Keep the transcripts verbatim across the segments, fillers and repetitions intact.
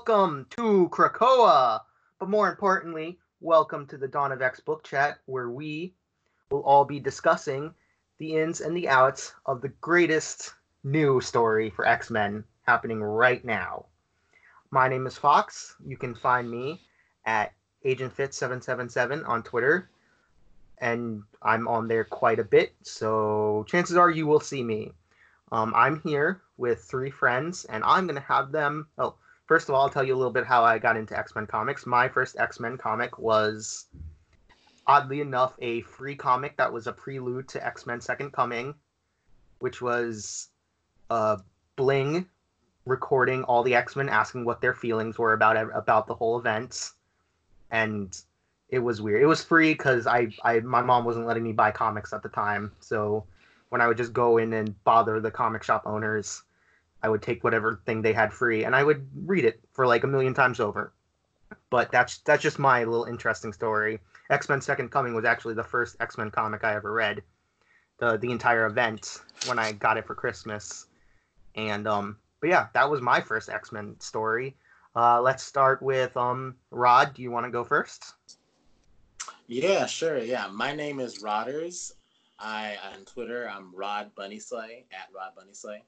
welcome to Krakoa. But more importantly, welcome to the Dawn of X book chat, where we will all be discussing the ins and the outs of the greatest new story for X Men happening right now. My name is Fox. You can find me at Agent Fit seven seven seven on Twitter, and I'm on there quite a bit, so chances are you will see me. Um, I'm here with three friends, and I'm going to have them. Oh, first of all, I'll tell you a little bit how I got into X Men comics. My first X Men comic was, oddly enough, a free comic that was a prelude to X Men Second Coming, which was uh, Bling recording all the X Men, asking what their feelings were about about the whole event, and it was weird. It was free because I, I my mom wasn't letting me buy comics at the time, so when I would just go in and bother the comic shop owners, I would take whatever thing they had free and I would read it for like a million times over. But that's that's just my little interesting story. X-Men Second Coming was actually the first X-Men comic I ever read. The the entire event when I got it for Christmas. And um but yeah, that was my first X-Men story. Uh, let's start with um Rod. Do you want to go first? Yeah, sure. Yeah, my name is Rodders. I on Twitter I'm Rod Bunnyslay at Rod Bunnyslay.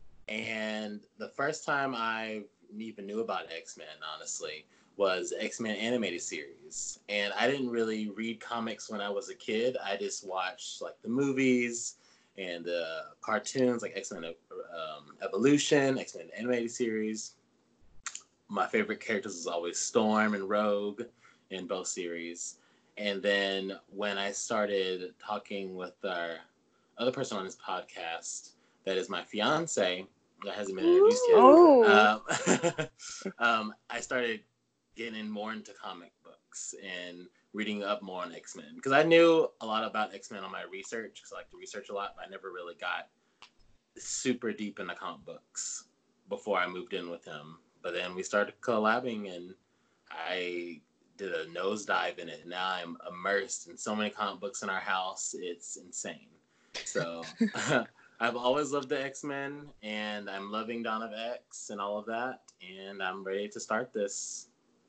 And the first time I even knew about X Men, honestly, was X Men animated series. And I didn't really read comics when I was a kid. I just watched like the movies and the uh, cartoons, like X Men um, Evolution, X Men animated series. My favorite characters was always Storm and Rogue in both series. And then when I started talking with our other person on this podcast, that is my fiance, that hasn't been introduced yet. Oh. Um, um, I started getting more into comic books and reading up more on X Men because I knew a lot about X Men on my research because I like to research a lot, but I never really got super deep into comic books before I moved in with him. But then we started collabing, and I did a nosedive in it. Now I'm immersed in so many comic books in our house. It's insane. So I've always loved the X-Men, and I'm loving Dawn of X and all of that, and I'm ready to start this.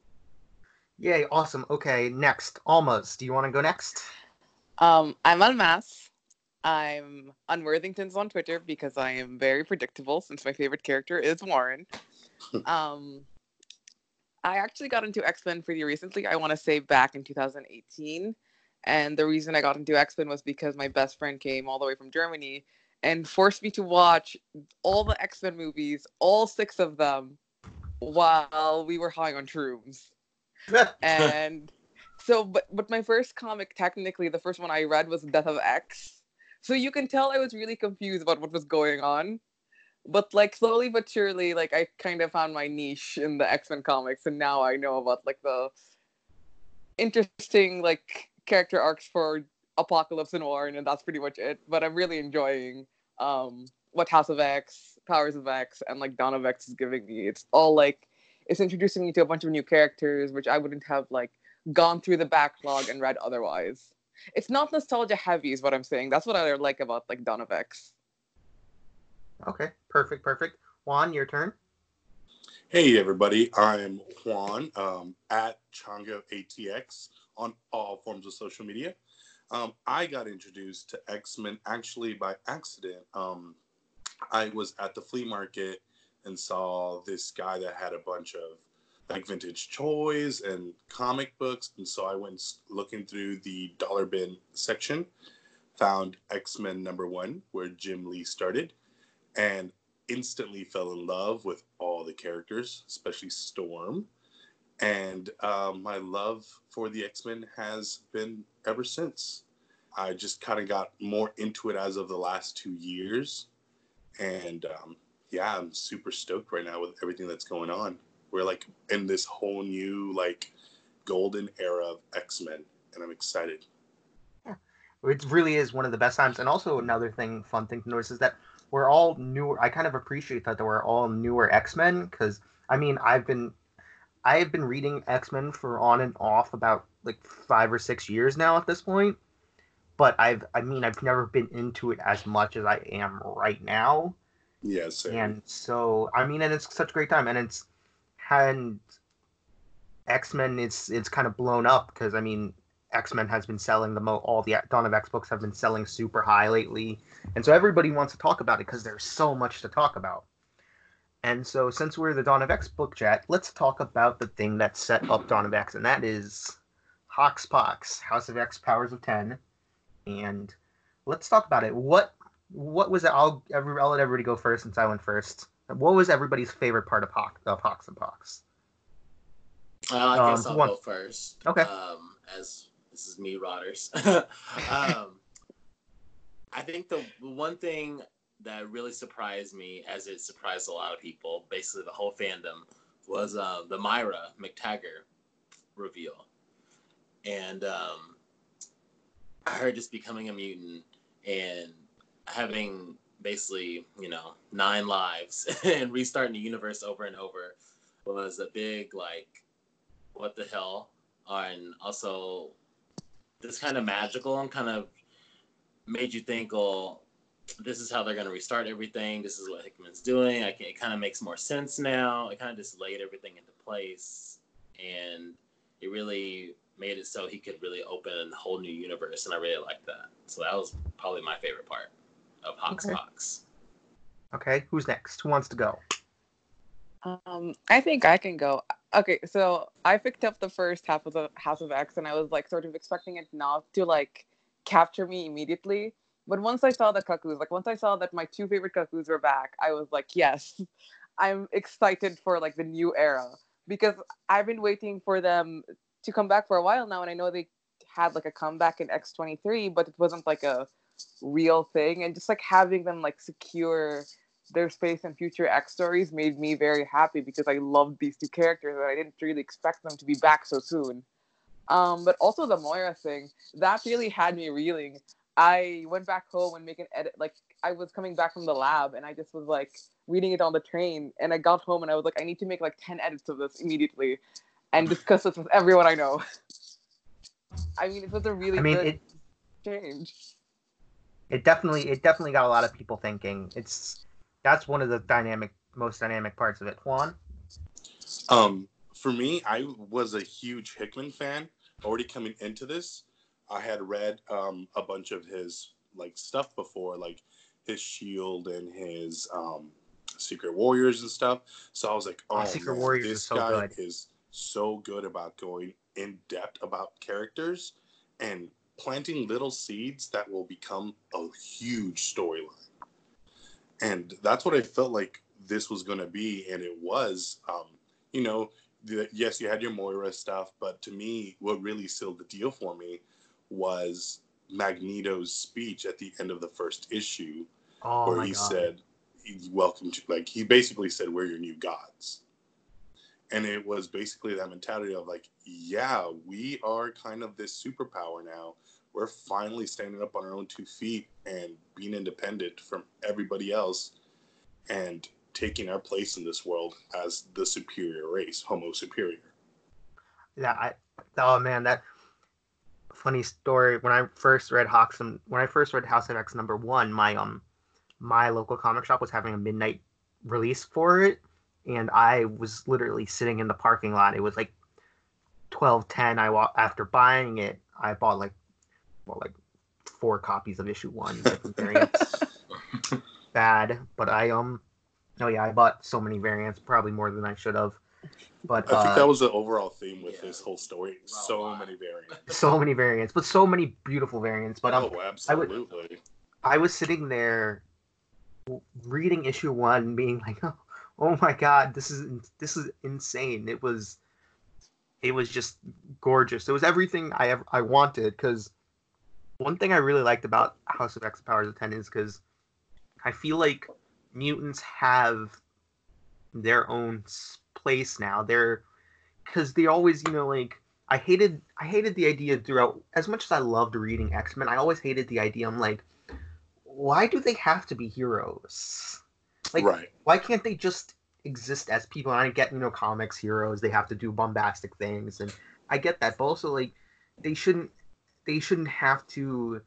Yay, awesome. Okay, next. Almas, do you want to go next? Um, I'm Almas. I'm on Worthingtons on Twitter because I am very predictable since my favorite character is Warren. um, I actually got into X-Men pretty recently. I want to say back in two thousand eighteen. And the reason I got into X-Men was because my best friend came all the way from Germany and forced me to watch all the X-Men movies, all six of them, while we were high on shrooms. And so, but but my first comic, technically, the first one I read was Death of X. So you can tell I was really confused about what was going on. But like slowly but surely, like I kind of found my niche in the X-Men comics, and now I know about like the interesting like character arcs for Apocalypse and Warren, and that's pretty much it. But I'm really enjoying um what House of X, Powers of X, and like Dawn of X is giving me. It's all like it's introducing me to a bunch of new characters, which I wouldn't have like gone through the backlog and read otherwise. It's not nostalgia heavy, is what I'm saying. That's what I like about like Dawn of X. Okay, perfect, perfect. Juan, your turn. Hey everybody, I'm Juan um, at Changa A T X on all forms of social media. Um, I got introduced to X-Men actually by accident. Um, I was at the flea market and saw this guy that had a bunch of like vintage toys and comic books, and so I went looking through the dollar bin section, found X-Men number one where Jim Lee started, and instantly fell in love with all the characters, especially Storm. And um, my love for the X-Men has been ever since. I just kind of got more into it as of the last two years. And um, yeah, I'm super stoked right now with everything that's going on. We're like in this whole new like golden era of X-Men, and I'm excited. Yeah, it really is one of the best times. And also another thing, fun thing to notice is that we're all newer. I kind of appreciate that, that we're all newer X-Men because I mean I've been I have been reading X-Men for on and off about like five or six years now at this point. But I've I mean I've never been into it as much as I am right now. Yeah, same. And so I mean and it's such a great time and it's and X-Men, it's it's kind of blown up because I mean X-Men has been selling the mo all the Dawn of X books have been selling super high lately, and so everybody wants to talk about it because there's so much to talk about. And so since we're the Dawn of X book chat, let's talk about the thing that set up Dawn of X, and that is Hoxpox, House of X, Powers of Ten. And let's talk about it. What what was it? I'll I'll let everybody go first since I went first. What was everybody's favorite part of Hox of Hox and Pox? Uh, I Um, guess I'll one- go first. Okay. Um, as this is me, Rodders. um, I think the one thing that really surprised me, as it surprised a lot of people, basically the whole fandom, was uh, the Myra McTaggart reveal. And um, her just becoming a mutant and having basically, you know, nine lives and restarting the universe over and over was a big, like, what the hell? And also, this kind of magical and kind of made you think, well, this is how they're going to restart everything. This is what Hickman's doing. I can, it kind of makes more sense now. It kind of just laid everything into place. And it really made it so he could really open a whole new universe. And I really liked that. So that was probably my favorite part of Hoxpox. Okay. okay, who's next? Who wants to go? Um, I think I can go. Okay, so I picked up the first half of the House of X, and I was like sort of expecting it not to like capture me immediately. But once I saw the cuckoos, like once I saw that my two favorite cuckoos were back, I was like, yes, I'm excited for like the new era, because I've been waiting for them to come back for a while now, and I know they had like a comeback in X twenty-three, but it wasn't like a real thing, and just like having them like secure their space in future X stories made me very happy, because I loved these two characters and I didn't really expect them to be back so soon. Um, but also the Moira thing, that really had me reeling. I went back home and make an edit. Like, I was coming back from the lab and I just was like reading it on the train, and I got home and I was like, I need to make like ten edits of this immediately and discuss this with everyone I know. I mean, it was a really I mean, good it, change. It definitely it definitely got a lot of people thinking. It's that's one of the dynamic most dynamic parts of it. Juan? Um, for me, I was a huge Hickman fan. Already coming into this, I had read um, a bunch of his like stuff before, like his Shield and his um, Secret Warriors and stuff. So I was like, oh, Oh, Secret man, Warriors this is so guy good. is so good about going in depth about characters and planting little seeds that will become a huge storyline. And that's what I felt like this was going to be, and it was. Um, you know, the, yes, you had your Moira stuff, but to me, what really sealed the deal for me was Magneto's speech at the end of the first issue, Oh where my he god. said, welcome to, like, he basically said, we're your new gods. And it was basically that mentality of like, yeah, we are kind of this superpower now. We're finally standing up on our own two feet and being independent from everybody else and taking our place in this world as the superior race, Homo superior. Yeah, I oh man, that funny story. When I first read Hawks and when I first read House of X number one, my um my local comic shop was having a midnight release for it, and I was literally sitting in the parking lot. It was like twelve ten. I wa- after buying it, I bought like well like four copies of issue one, different variants. Bad, but I um oh yeah, I bought so many variants, probably more than I should have. But I think uh, that was the overall theme with yeah. this whole story. So many variants. so many variants, but so many beautiful variants. But um, Oh, I would absolutely. I was sitting there reading issue one, being like, oh, oh my god, this is this is insane. It was it was just gorgeous. It was everything I ever, I wanted. Because one thing I really liked about House of X Powers of Ten is because I feel like mutants have their own place now. They're because they always, you know, like I hated I hated the idea throughout. As much as I loved reading X-Men, I always hated the idea. I'm like, why do they have to be heroes? Like, Right. why can't they just exist as people? And I get, you know, comics heroes, they have to do bombastic things, and I get that, but also like they shouldn't they shouldn't have to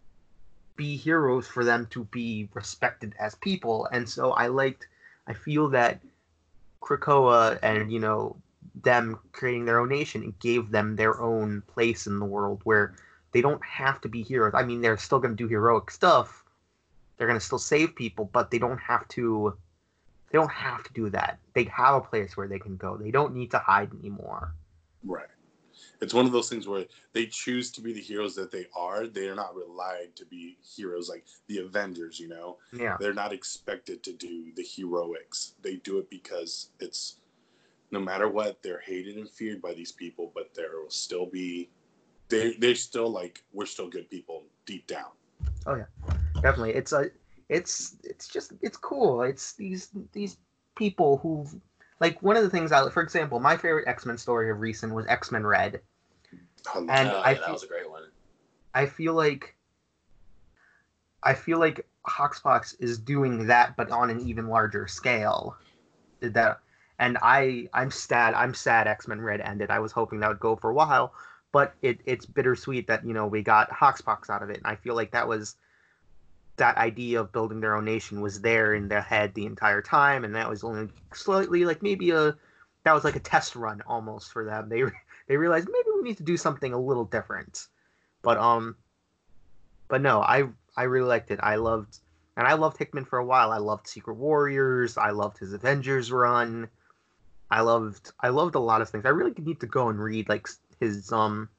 be heroes for them to be respected as people. And so I liked I feel that Krakoa and, you know, them creating their own nation, it gave them their own place in the world where they don't have to be heroes. I mean, they're still going to do heroic stuff. They're going to still save people, but they don't have to. They don't have to do that. They have a place where they can go. They don't need to hide anymore. Right. It's one of those things where they choose to be the heroes that they are. They are not relied to be heroes like the Avengers, you know? Yeah. They're not expected to do the heroics. They do it because it's, no matter what, they're hated and feared by these people, but there will still be, they, they're still like, we're still good people deep down. Oh, yeah. Definitely. It's a, it's, it's just, it's cool. It's these, these people who've, like, one of the things I, for example, my favorite X-Men story of recent was X-Men Red. Oh, And yeah, I that feel, was a great one. I feel like I feel like Hoxpox is doing that, but on an even larger scale. That, and I I'm sad I'm sad X-Men Red ended. I was hoping that would go for a while, but it it's bittersweet that, you know, we got Hoxpox out of it. And I feel like that was that idea of building their own nation was there in their head the entire time, and that was only slightly like maybe a that was like a test run almost for them. They they realized maybe we need to do something a little different. But um, but no, I I really liked it. I loved and I loved Hickman for a while. I loved Secret Warriors. I loved his Avengers run. I loved I loved a lot of things. I really need to go and read like his um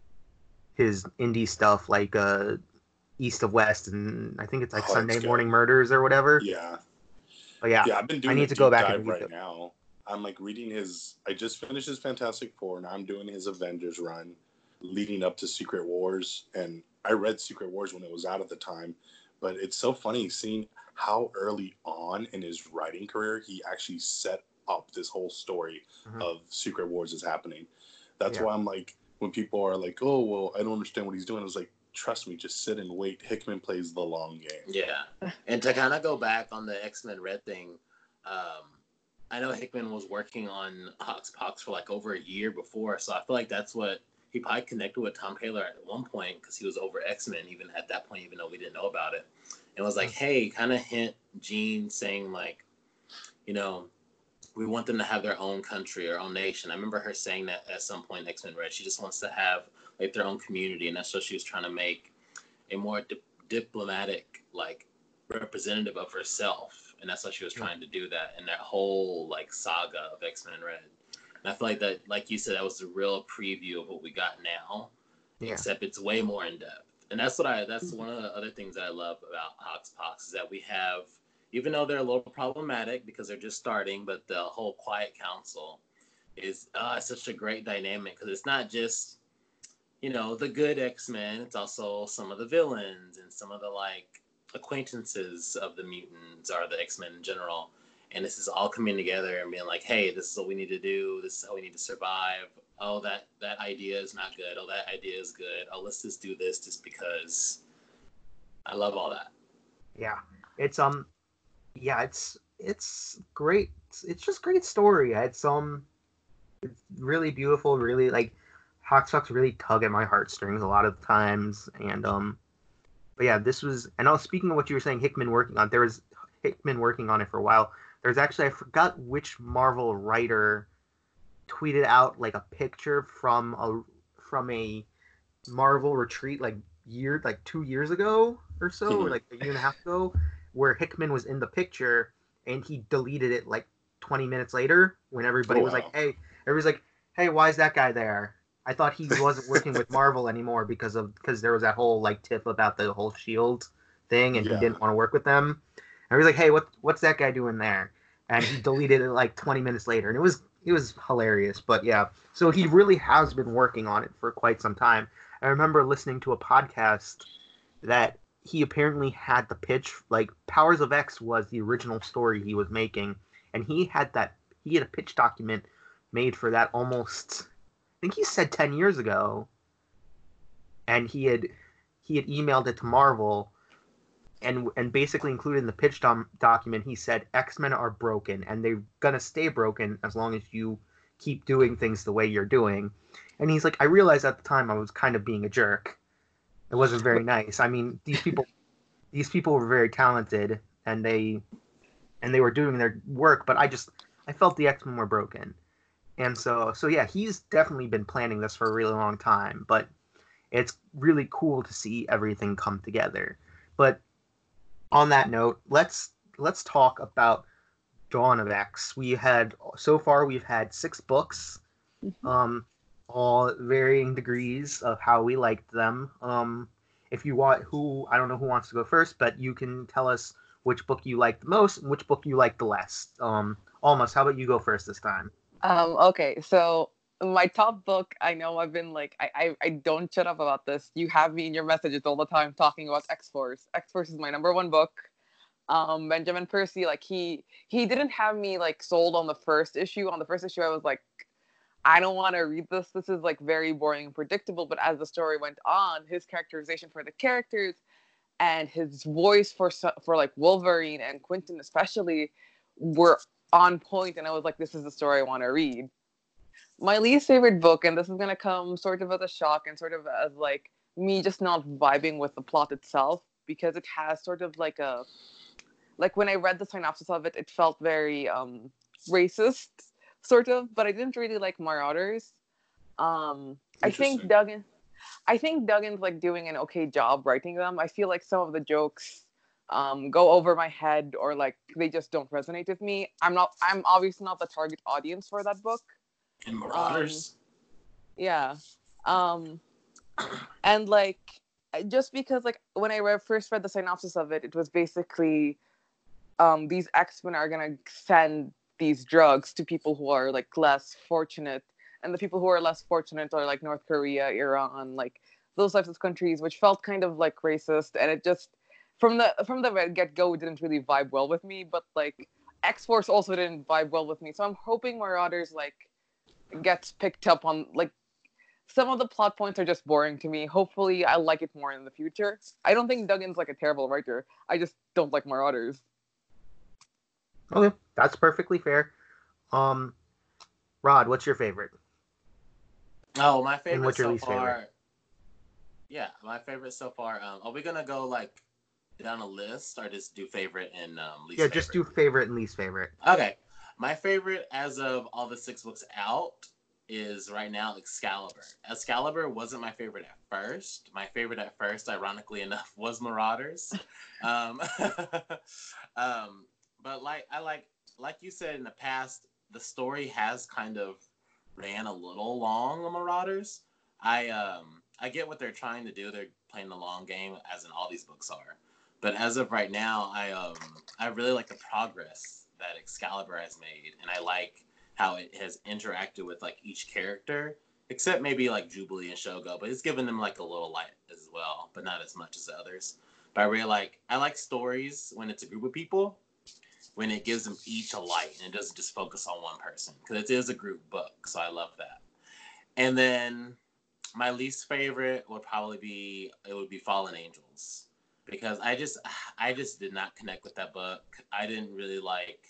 his indie stuff like uh East of West, and I think it's like Oh, Sunday Morning Murders or whatever. Yeah. But yeah, Yeah, I've been I doing need a to deep go back dive and read right them. now. I'm like reading his, I just finished his Fantastic Four, and I'm doing his Avengers run leading up to Secret Wars. And I read Secret Wars when it was out at the time, but it's so funny seeing how early on in his writing career he actually set up this whole story Mhm. of Secret Wars is happening. That's Yeah. why I'm like, when people are like, oh, well, I don't understand what he's doing, I was like, trust me, just sit and wait. Hickman plays the long game. Yeah. And to kind of go back on the X-Men Red thing, um, I know Hickman was working on Hoxpox for like over a year before, so I feel like that's what he probably connected with Tom Taylor at one point because he was over X-Men even at that point, even though we didn't know about it. And was like, hey, kind of hint Jean saying like, you know, we want them to have their own country or own nation. I remember her saying that at some point in X-Men Red. She just wants to have like their own community, and that's what she was trying to make a more di- diplomatic like representative of herself, and that's why she was trying to do that in that whole like saga of X-Men Red. And I feel like that, like you said, that was the real preview of what we got now, Yeah. except it's way more in depth. And that's what I that's one of the other things that I love about Hoxpox is that we have, even though they're a little problematic because they're just starting, but the whole Quiet Council is uh, such a great dynamic because it's not just, you know, the good X-Men, it's also some of the villains and some of the like acquaintances of the mutants or the X-Men in general. And this is all coming together and being like, hey, this is what we need to do. This is how we need to survive. Oh, that, that idea is not good. Oh, that idea is good. Oh, let's just do this just because. I love all that. Yeah. It's um yeah, it's it's great. It's, it's just great story. It's um it's really beautiful, really like Hoxpox really tug at my heartstrings a lot of times, and um but yeah, this was, and I was speaking of what you were saying, Hickman working on there was Hickman working on it for a while. There's actually, I forgot which Marvel writer tweeted out like a picture from a from a Marvel retreat like year like two years ago or so, Mhm. or like a year and a half ago, where Hickman was in the picture and he deleted it like twenty minutes later when everybody Oh, was wow. like, hey, everybody's like, hey, why is that guy there? I thought he wasn't working with Marvel anymore because of because there was that whole like tiff about the whole Shield thing, and Yeah. he didn't want to work with them. And he was like, hey, what what's that guy doing there? And he deleted it like twenty minutes later, and it was it was hilarious. But yeah, so he really has been working on it for quite some time. I remember listening to a podcast that he apparently had the pitch, like Powers of X was the original story he was making, and he had that he had a pitch document made for that almost, I think he said ten years ago, and he had he had emailed it to Marvel, and and basically included in the pitch dom- document he said X-Men are broken and they're gonna stay broken as long as you keep doing things the way you're doing. And he's like, I realized at the time I was kind of being a jerk. It wasn't very nice. I mean, these people these people were very talented, and they and they were doing their work, but I just I felt the X-Men were broken. And so, so yeah, he's definitely been planning this for a really long time, but it's really cool to see everything come together. But on that note, let's let's talk about Dawn of X. We had so far we've had six books, Mhm. um, all varying degrees of how we liked them. Um, if you want, who I don't know who wants to go first, but you can tell us which book you liked the most and which book you liked the less. Um, Almost, how about you go first this time? Um, okay, so my top book, I know I've been like, I, I, I don't shut up about this. You have me in your messages all the time talking about X-Force. X-Force is my number one book. Um, Benjamin Percy, like he he didn't have me like sold on the first issue. On the first issue, I was like, I don't want to read this. This is like very boring and predictable. But as the story went on, his characterization for the characters and his voice for for like Wolverine and Quentin especially were on point, and I was like, this is the story I want to read. My least favorite book, and this is gonna come sort of as a shock and sort of as like me just not vibing with the plot itself, because it has sort of like a like when I read the synopsis of it, it felt very um racist, sort of, but I didn't really like Marauders. Um, I think Interesting. Duggan, I think Duggan's like doing an okay job writing them. I feel like some of the jokes um go over my head, or like they just don't resonate with me. I'm not. I'm obviously not the target audience for that book. And Um, Marauders. yeah. Um, and like just because like when I read, first read the synopsis of it, it was basically um, these X-Men are gonna send these drugs to people who are like less fortunate, and the people who are less fortunate are like North Korea, Iran, like those types of countries, which felt kind of like racist, and it just from the from the get go didn't really vibe well with me. But like X Force also didn't vibe well with me, so I'm hoping Marauders like gets picked up on. Like some of the plot points are just boring to me. Hopefully, I like it more in the future. I don't think Duggan's like a terrible writer. I just don't like Marauders. Okay, that's perfectly fair. Um, Rod, what's your favorite? Oh, my And favorite what's your so least far. favorite? Yeah, my favorite so far. Um, are we gonna go like down a list, or just do favorite and um, Yeah, least just favorite? do favorite and least favorite. Okay, my favorite as of all the six books out is right now Excalibur. Excalibur wasn't my favorite at first. My favorite at first, ironically enough, was Marauders. Um, um, but like I like like you said in the past, the story has kind of ran a little long on Marauders. I um I get what they're trying to do. They're playing the long game, as in all these books are. But as of right now, I um I really like the progress that Excalibur has made, and I like how it has interacted with like each character, except maybe like Jubilee and Shogo, but it's given them like a little light as well, but not as much as the others. But I really like I like stories when it's a group of people, when it gives them each a light and it doesn't just focus on one person, because it is a group book, so I love that. And then my least favorite would probably be it would be Fallen Angels, because I just I just did not connect with that book. I didn't really like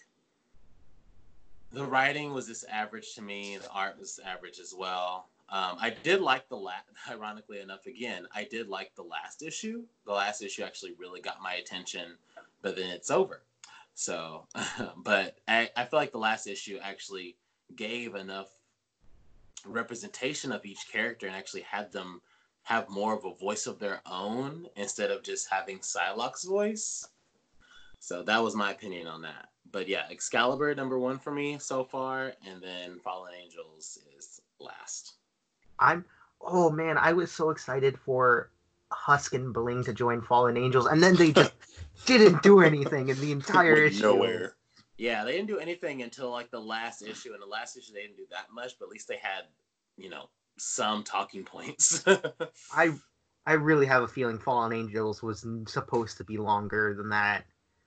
the writing was just average to me. The art was average as well. Um, I did like the last, ironically enough, again, I did like the last issue. The last issue actually really got my attention, but then it's over. So, but I, I feel like the last issue actually gave enough representation of each character and actually had them have more of a voice of their own instead of just having Psylocke's voice. So that was my opinion on that. But yeah, Excalibur number one for me so far, and then Fallen Angels is last. I'm oh man, I was so excited for Husk and Bling to join Fallen Angels, and then they just didn't do anything in the entire Went issue. nowhere. Yeah, they didn't do anything until like the last issue, and the last issue they didn't do that much, but at least they had, you know, some talking points. I I really have a feeling Fallen Angels was supposed to be longer than that.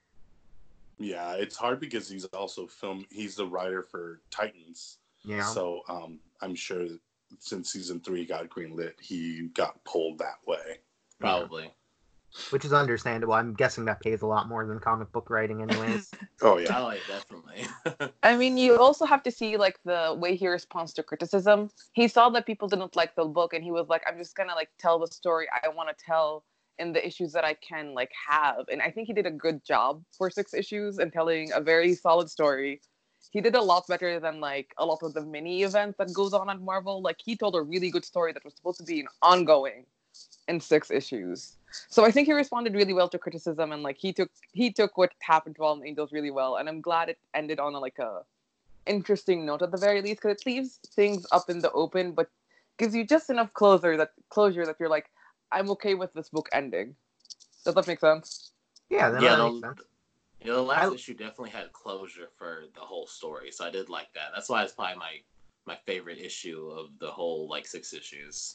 Yeah, it's hard because he's also film. He's the writer for Titans. Yeah. So um, I'm sure since season three got greenlit, he got pulled that way. Probably. Which is understandable. I'm guessing that pays a lot more than comic book writing, anyways. Oh yeah. Oh, yeah, definitely. I mean, you also have to see like the way he responds to criticism. He saw that people didn't like the book, and he was like, "I'm just gonna like tell the story I want to tell in the issues that I can like have." And I think he did a good job for six issues and telling a very solid story. he did a lot better than like a lot of the mini events that goes on at Marvel. Like he told a really good story that was supposed to be an ongoing in six issues. So I think he responded really well to criticism, and like he took he took what happened to Fallen Angels really well, and I'm glad it ended on a, like a interesting note at the very least, because it leaves things up in the open, but gives you just enough closure that closure that you're like, I'm okay with this book ending. Does that make sense? Yeah, that Yeah, makes the, sense. yeah, the last I- issue definitely had closure for the whole story, so I did like that. That's why it's probably my my favorite issue of the whole like six issues.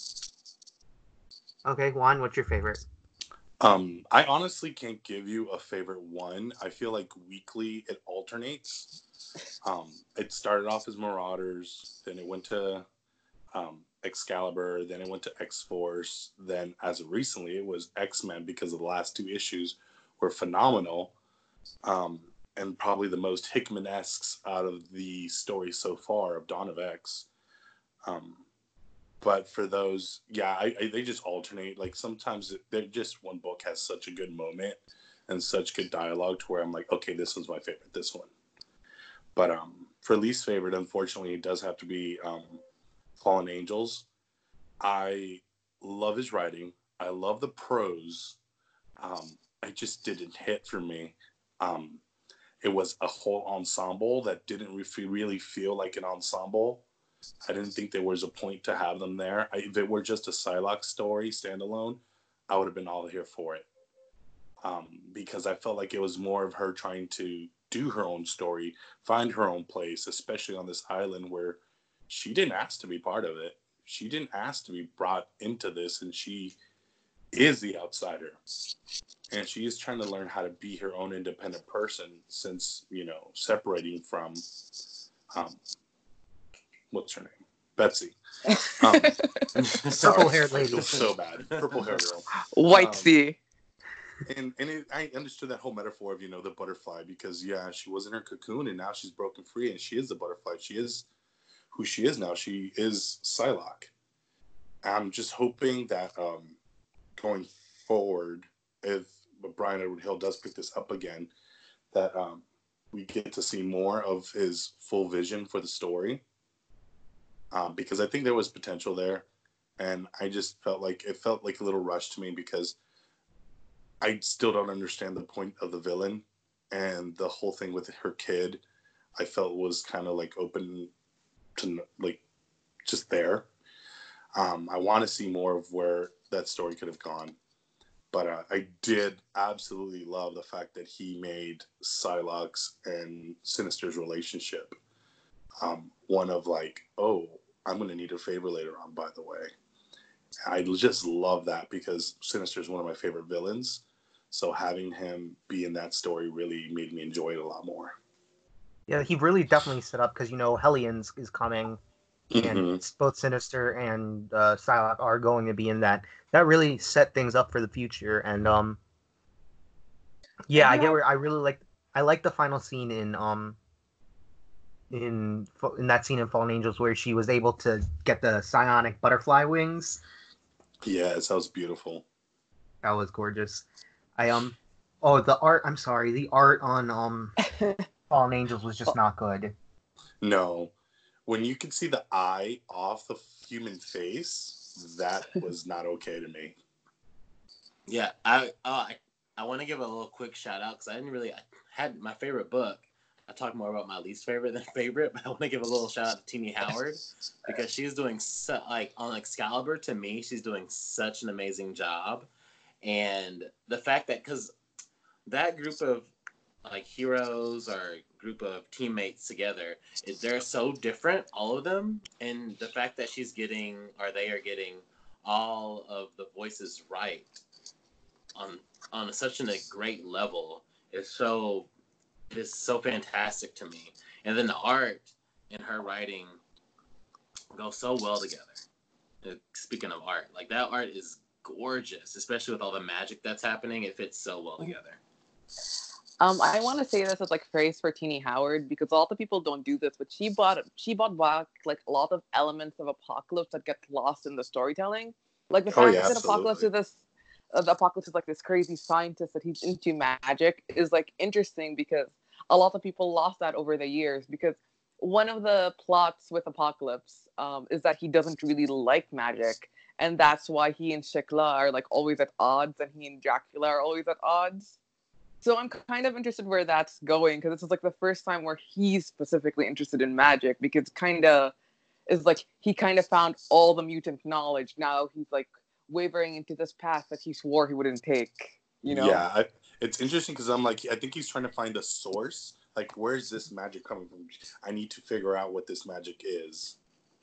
Okay, Juan, what's your favorite? Um, I honestly can't give you a favorite one. I feel like weekly it alternates. Um, it started off as Marauders, then it went to um, Excalibur, then it went to X-Force, then as of recently it was X-Men because the last two issues were phenomenal, um, and probably the most Hickman-esque out of the story so far of Dawn of X. Um, but for those, yeah, I, I, they just alternate. Like sometimes they're just one book has such a good moment and such good dialogue to where I'm like, okay, this one's my favorite, this one. But um, for least favorite, unfortunately, it does have to be um, Fallen Angels. I love his writing. I love the prose. Um, it just didn't hit for me. Um, it was a whole ensemble that didn't re- really feel like an ensemble. I didn't think there was a point to have them there. I, if it were just a Psylocke story standalone, I would have been all here for it. Um, because I felt like it was more of her trying to do her own story, find her own place, especially on this island where she didn't ask to be part of it. She didn't ask to be brought into this, and she is the outsider. And she is trying to learn how to be her own independent person since, you know, separating from, um, what's her name? Betsy. Um, Purple-haired lady. I feel so bad. Purple hair girl. White Um, Sea. And and it, I understood that whole metaphor of, you know, the butterfly, because yeah, she was in her cocoon and now she's broken free and she is the butterfly. She is who she is now. She is Psylocke. I'm just hoping that um, going forward, if Brian Edward Hill does pick this up again, that um, we get to see more of his full vision for the story. Um, because I think there was potential there, and I just felt like it felt like a little rushed to me because I still don't understand the point of the villain, and the whole thing with her kid, I felt was kind of like open to like just there. Um, I want to see more of where that story could have gone, but uh, I did absolutely love the fact that he made Psylocke's and Sinister's relationship um, one of like, oh, I'm going to need a favor later on, by the way. I just love that because Sinister is one of my favorite villains. So having him be in that story really made me enjoy it a lot more. Yeah, he really definitely set up because, you know, Hellions is coming, and Mm-hmm. both Sinister and uh, Psylocke are going to be in that. That really set things up for the future, and um, yeah, And I you get have- where I really like. I like the final scene in um in in that scene in Fallen Angels where she was able to get the psionic butterfly wings. Yes, that was beautiful. That was gorgeous. I um oh the art. I'm sorry, the art on um Fallen Angels was just not good. No, when you could see the eye off the human face, that was not okay to me. Yeah, I oh, I I want to give a little quick shout out because I didn't really I had my favorite book. I talked more about my least favorite than favorite, but I want to give a little shout out to Teenie Howard because she's doing so, like on Excalibur, to me she's doing such an amazing job, and the fact that because that group of like heroes or group of teammates together, is they're so different, all of them, and the fact that she's getting or they are getting all of the voices right on on such an, a great level is so is so fantastic to me. And then the art and her writing go so well together. Uh, Speaking of art, like that art is gorgeous, especially with all the magic that's happening. It fits so well together. Um, I want to say this as like praise for Teenie Howard because a lot of people don't do this, but she bought she bought back like a lot of elements of Apocalypse that get lost in the storytelling. Like the Oh, fact yeah, that Apocalypse absolutely. is this, uh, the Apocalypse is like this crazy scientist that he's into magic is like interesting because a lot of people lost that over the years because one of the plots with Apocalypse um, is that he doesn't really like magic, and that's why he and Shikla are like always at odds, and he and Dracula are always at odds. So I'm kind of interested where that's going, because this is like the first time where he's specifically interested in magic, because kind of is like he kind of found all the mutant knowledge. Now he's like wavering into this path that he swore he wouldn't take. You know? Yeah, I, it's interesting because I'm like, I think he's trying to find a source. Like, where's this magic coming from? I need to figure out what this magic is.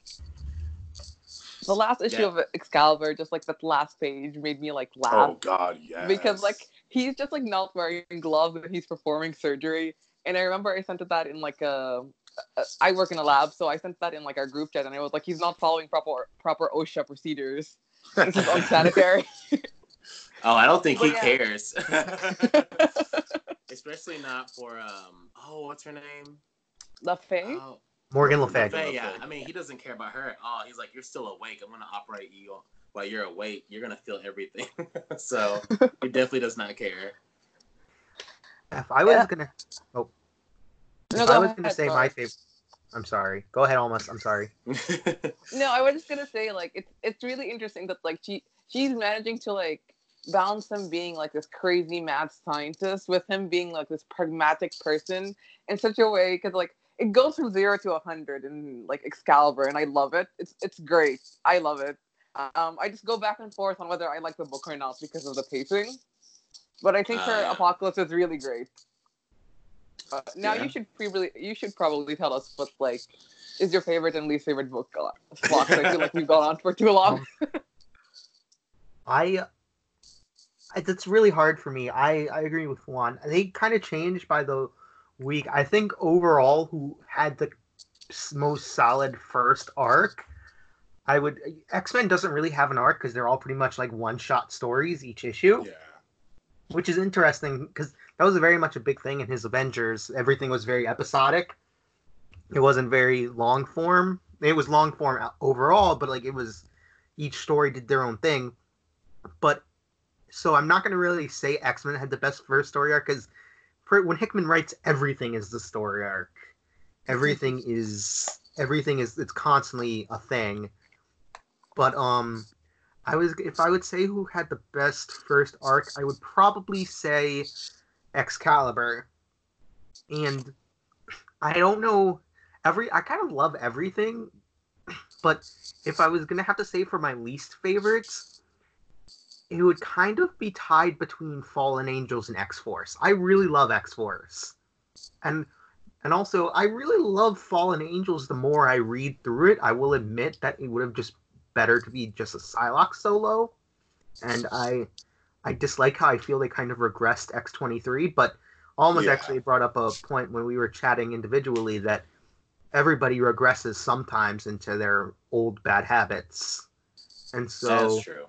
The last issue Yeah. of Excalibur, just like that last page, made me like laugh. Oh God, yes. Because like he's just like not wearing gloves and he's performing surgery. And I remember I sent that in like a, a I work in a lab, so I sent that in like our group chat, and I was like, he's not following proper proper OSHA procedures. This is unsanitary. Oh, I don't think But he yeah. cares. Especially not for um. Oh, what's her name? LaFay? Oh, Morgan Le Morgan Fay. Faye, Le yeah. Fay. I mean, he doesn't care about her at all. He's like, you're still awake. I'm gonna operate you while you're awake. You're gonna feel everything. So he definitely does not care. If I was Yeah. gonna, oh, No, if go I was ahead, gonna say sorry. my favorite, I'm sorry. Go ahead, Almost. I'm sorry. No, I was just gonna say like it's it's really interesting that like she she's managing to like balance him being like this crazy mad scientist with him being like this pragmatic person in such a way, because like it goes from zero to a hundred in like Excalibur, and I love it. It's it's great. I love it. Um, I just go back and forth on whether I like the book or not because of the pacing, but I think Oh, her yeah. Apocalypse is really great. Uh, now Yeah. you should pre- you should probably tell us what like is your favorite and least favorite book uh, slot. 'Cause I feel like we've gone on for too long. Um, I, I that's really hard for me. I I agree with Juan. They kind of changed by the week. I think overall, who had the s- most solid first arc, I would X-Men doesn't really have an arc because they're all pretty much like one-shot stories each issue. Yeah. Which is interesting because that was very much a big thing in his Avengers. Everything was very episodic. It wasn't very long form. It was long form overall, but like it was each story did their own thing. But so I'm not going to really say X-Men had the best first story arc because when Hickman writes, everything is the story arc. Everything is everything is it's constantly a thing. But um. I was if I would say who had the best first arc, I would probably say Excalibur. And I don't know every I kind of love everything, but if I was gonna have to say for my least favorites, it would kind of be tied between Fallen Angels and X-Force. I really love X-Force. And and also I really love Fallen Angels the more I read through it. I will admit that it would have just better to be just a Psylocke solo, and I I dislike how I feel they kind of regressed X twenty-three, but Almost Yeah. actually brought up a point when we were chatting individually that everybody regresses sometimes into their old bad habits. And so That's true.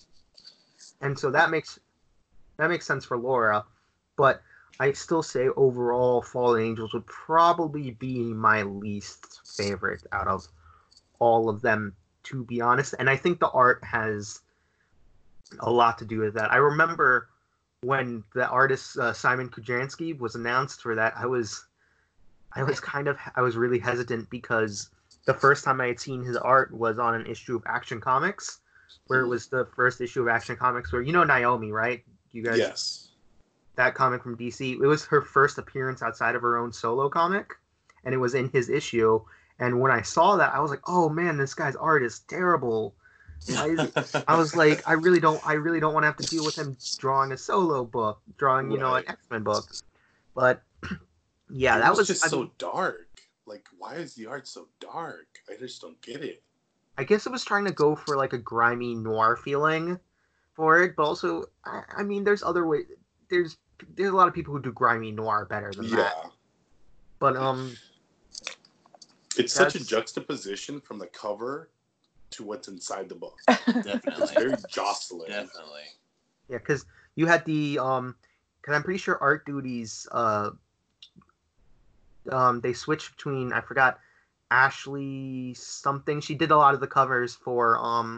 and so that makes that makes sense for Laura, but I still say overall Fallen Angels would probably be my least favorite out of all of them, to be honest. And I think the art has a lot to do with that. I remember when the artist uh, Simon Kujansky was announced for that, I was I was kind of I was really hesitant because the first time I had seen his art was on an issue of Action Comics, where it was the first issue of Action Comics where you know Naomi, right? You guys Yes. that comic from D C. It was her first appearance outside of her own solo comic, and it was in his issue. And when I saw that, I was like, "Oh man, this guy's art is terrible." I, I was like, I really don't, I really don't want to have to deal with him drawing a solo book, drawing you know an Right. X-Men book. But yeah, It that was, was, just I, so mean, dark. Like, why is the art so dark? I just don't get it. I guess it was trying to go for like a grimy noir feeling for it, but also, I, I mean, there's other ways. There's there's a lot of people who do grimy noir better than Yeah. that. But um, It's such a That's- juxtaposition from the cover to what's inside the book. Definitely. It's very jostling. Definitely. yeah, because you had the um, because I'm pretty sure Art Duties uh, um, they switched between I forgot Ashley something. She did a lot of the covers for um,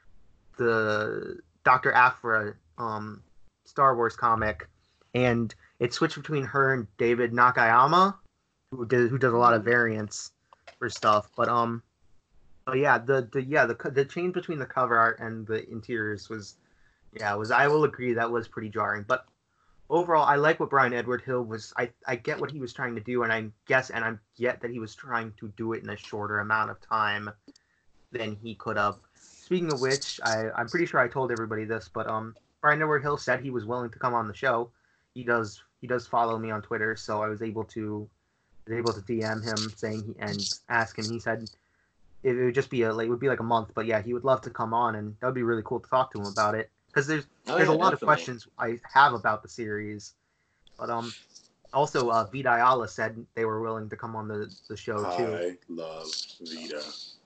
the Doctor Aphra um, Star Wars comic, and it switched between her and David Nakayama, who did who does a lot of Mhm. variants for stuff. But um, but yeah, the the yeah the co- the change between the cover art and the interiors was yeah was I will agree that was pretty jarring. But overall, I like what Brian Edward Hill was. I I get what he was trying to do, and I guess and I get that he was trying to do it in a shorter amount of time than he could have. Speaking of which, I, I'm pretty sure I told everybody this, but um, Brian Edward Hill said he was willing to come on the show. He does he does follow me on Twitter, so I was able to was able to D M him saying he, and ask him. He said it, it would just be a like it would be like a month, but yeah, he would love to come on, and that would be really cool to talk to him about it because there's Oh there's a yeah, lot of definitely. questions I have about the series, but um. Also, uh, Vita Ayala said they were willing to come on the, the show too. I love Vita.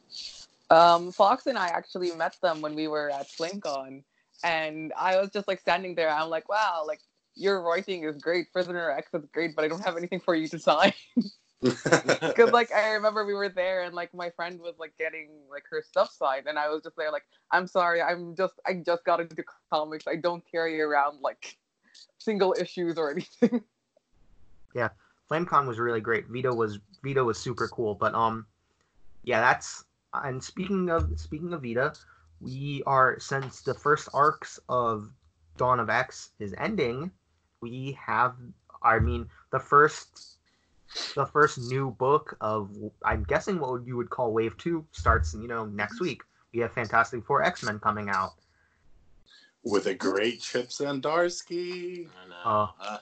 Um, Fox and I actually met them when we were at FlameCon, and I was just like standing there. I'm like, wow, like your writing is great, Prisoner X is great, but I don't have anything for you to sign. Because like I remember we were there, and like my friend was like getting like her stuff signed, and I was just there like, I'm sorry, I'm just I just got into comics. I don't carry around like single issues or anything. Yeah, FlameCon was really great. Vito was Vito was super cool. But um, yeah, that's and speaking of speaking of Vita, we are since the first arcs of Dawn of X is ending, we have I mean the first the first new book of I'm guessing what you would call Wave Two starts you know next week. We have Fantastic Four X-Men coming out. With a great Chip Zdarsky. I know. Uh, Uh,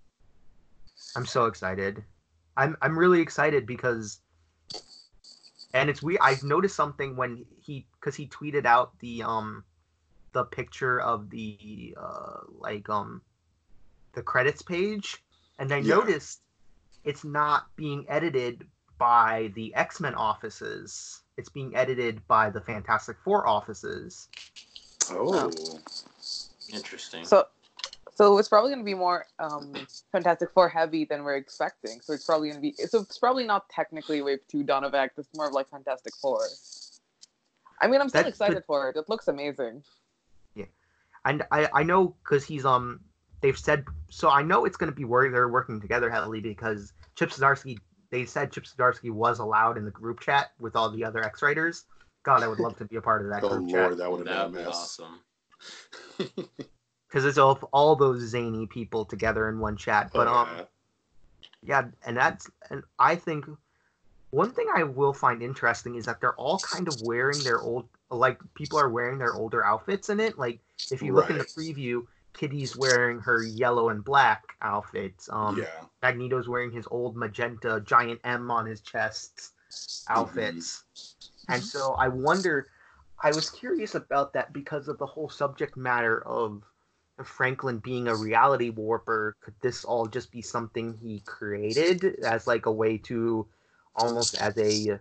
I'm so excited. I'm I'm really excited because, and it's weird. I noticed something when he because he tweeted out the um the picture of the uh like um the credits page, and I Yeah. noticed it's not being edited by the X-Men offices. It's being edited by the Fantastic Four offices. Oh. interesting. So, so it's probably going to be more um, Fantastic Four heavy than we're expecting. So it's probably going to be. So it's probably not technically Wave Two Dawn of X. It's more of like Fantastic Four. I mean, I'm still That excited could, for it. It looks amazing. and I I know because he's um they've said so I know it's going to be where they're working together heavily because Chip Zdarsky they said Chip Zdarsky was allowed in the group chat with all the other X writers. God, I would love to be a part of that Oh group Lord, chat that would have That been would a be mess. awesome. because it's all all those zany people together in one chat. But Oh, um yeah. yeah, and that's and I think one thing I will find interesting is that they're all kind of wearing their old like people are wearing their older outfits in it. Like if you look in the Right. preview, Kitty's wearing her yellow and black outfit. Um, Yeah. Magneto's wearing his old magenta giant M on his chest outfits. And so I wonder, I was curious about that because of the whole subject matter of Franklin being a reality warper. Could this all just be something he created as like a way to almost as a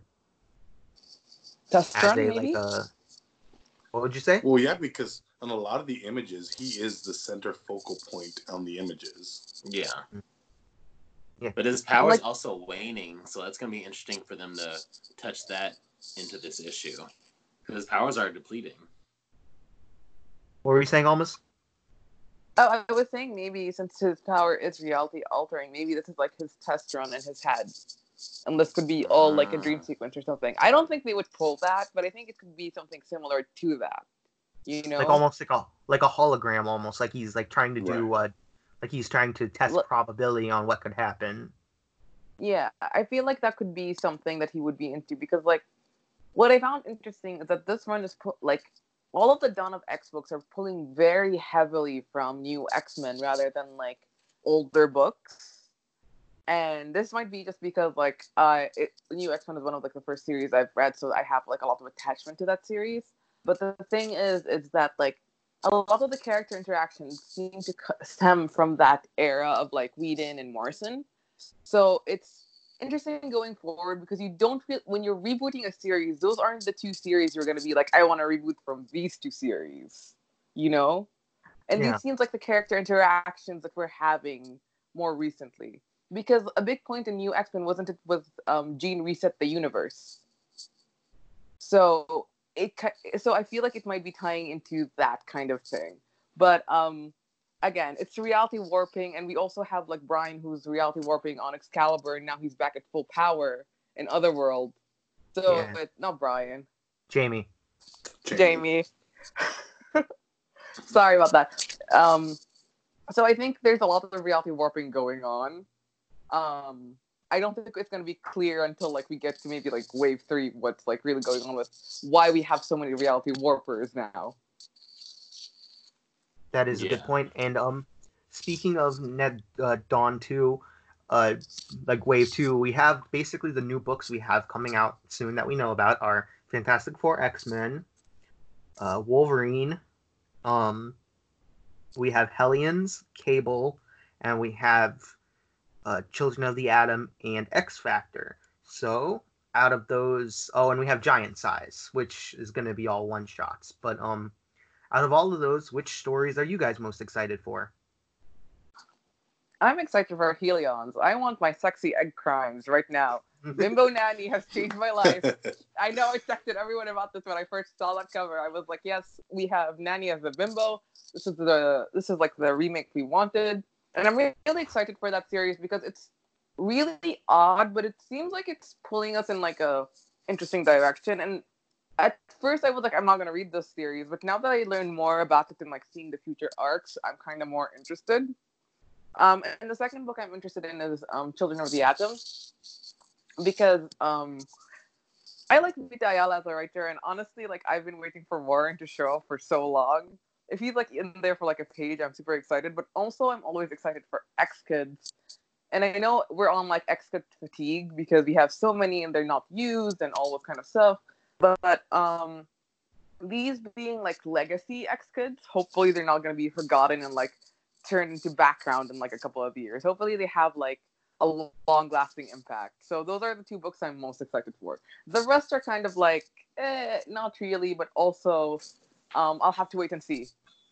Test as run, a like maybe? a what would you say? Well, yeah, because on a lot of the images, he is the center focal point on the images. Yeah. Yeah. But his power's Like- also waning, so that's going to be interesting for them to touch that into this issue. Because his powers are depleting. What were you saying, Almas? Oh, I was saying maybe since his power is reality altering, maybe this is like his test run in his head. And this could be all like a dream sequence or something. I don't think they would pull that, but I think it could be something similar to that. You know? Like almost like a like a hologram, almost like he's like trying to do Right. uh, like he's trying to test Look- probability on what could happen. Yeah, I feel like that could be something that he would be into because, like, what I found interesting is that this run is put like all of the Dawn of X books are pulling very heavily from new X-Men rather than like older books. And this might be just because like uh, it, New X-Men is one of like the first series I've read, so I have like a lot of attachment to that series. But the thing is, is that like a lot of the character interactions seem to stem from that era of like Whedon and Morrison. So it's interesting going forward because you don't feel when you're rebooting a series, those aren't the two series you're going to be like, I want to reboot from these two series, you know? And Yeah. these seems like the character interactions that we're having more recently. Because a big point in New X-Men wasn't it was um, Jean reset the universe. So it so I feel like it might be tying into that kind of thing. But um, again, it's reality warping, and we also have like Brian, who's reality warping on Excalibur, and now he's back at full power in Otherworld. So Yeah. it's not Brian, Jamie. Jamie. Sorry about that. Um, so I think there's a lot of reality warping going on. Um, I don't think it's going to be clear until like we get to maybe like wave three what's like really going on with why we have so many reality warpers now. That is Yeah. a good point. And um, speaking of Ned uh, Dawn two, uh, like Wave two, we have basically the new books we have coming out soon that we know about are Fantastic Four, X-Men, uh, Wolverine, um, we have Hellions, Cable, and we have uh, Children of the Atom and X Factor. So out of those, oh, and we have Giant Size, which is going to be all one shots. But um, out of all of those, which stories are you guys most excited for? I'm excited for Helions. I want my sexy egg crimes right now. Bimbo Nanny has changed my life. I know I texted everyone about this when I first saw that cover. I was like, yes, we have Nanny as the bimbo. This is the this is like the remake we wanted. And I'm really excited for that series because it's really odd, but it seems like it's pulling us in like a interesting direction. And at first I was like, I'm not gonna read this series, but now that I learned more about it and like seeing the future arcs, I'm kind of more interested. Um, and the second book I'm interested in is um, Children of the Atom, because um, I like Vita Ayala as a writer, and honestly, like I've been waiting for Warren to show up for so long. If he's like in there for like a page, I'm super excited. But also, I'm always excited for X Kids, and I know we're on like X Kid fatigue because we have so many and they're not used and all this kind of stuff. But um, these being like legacy X Kids, hopefully they're not going to be forgotten and like turned into background in like a couple of years. Hopefully they have like a long-lasting impact. So those are the two books I'm most excited for. The rest are kind of like, eh, not really, but also um, I'll have to wait and see.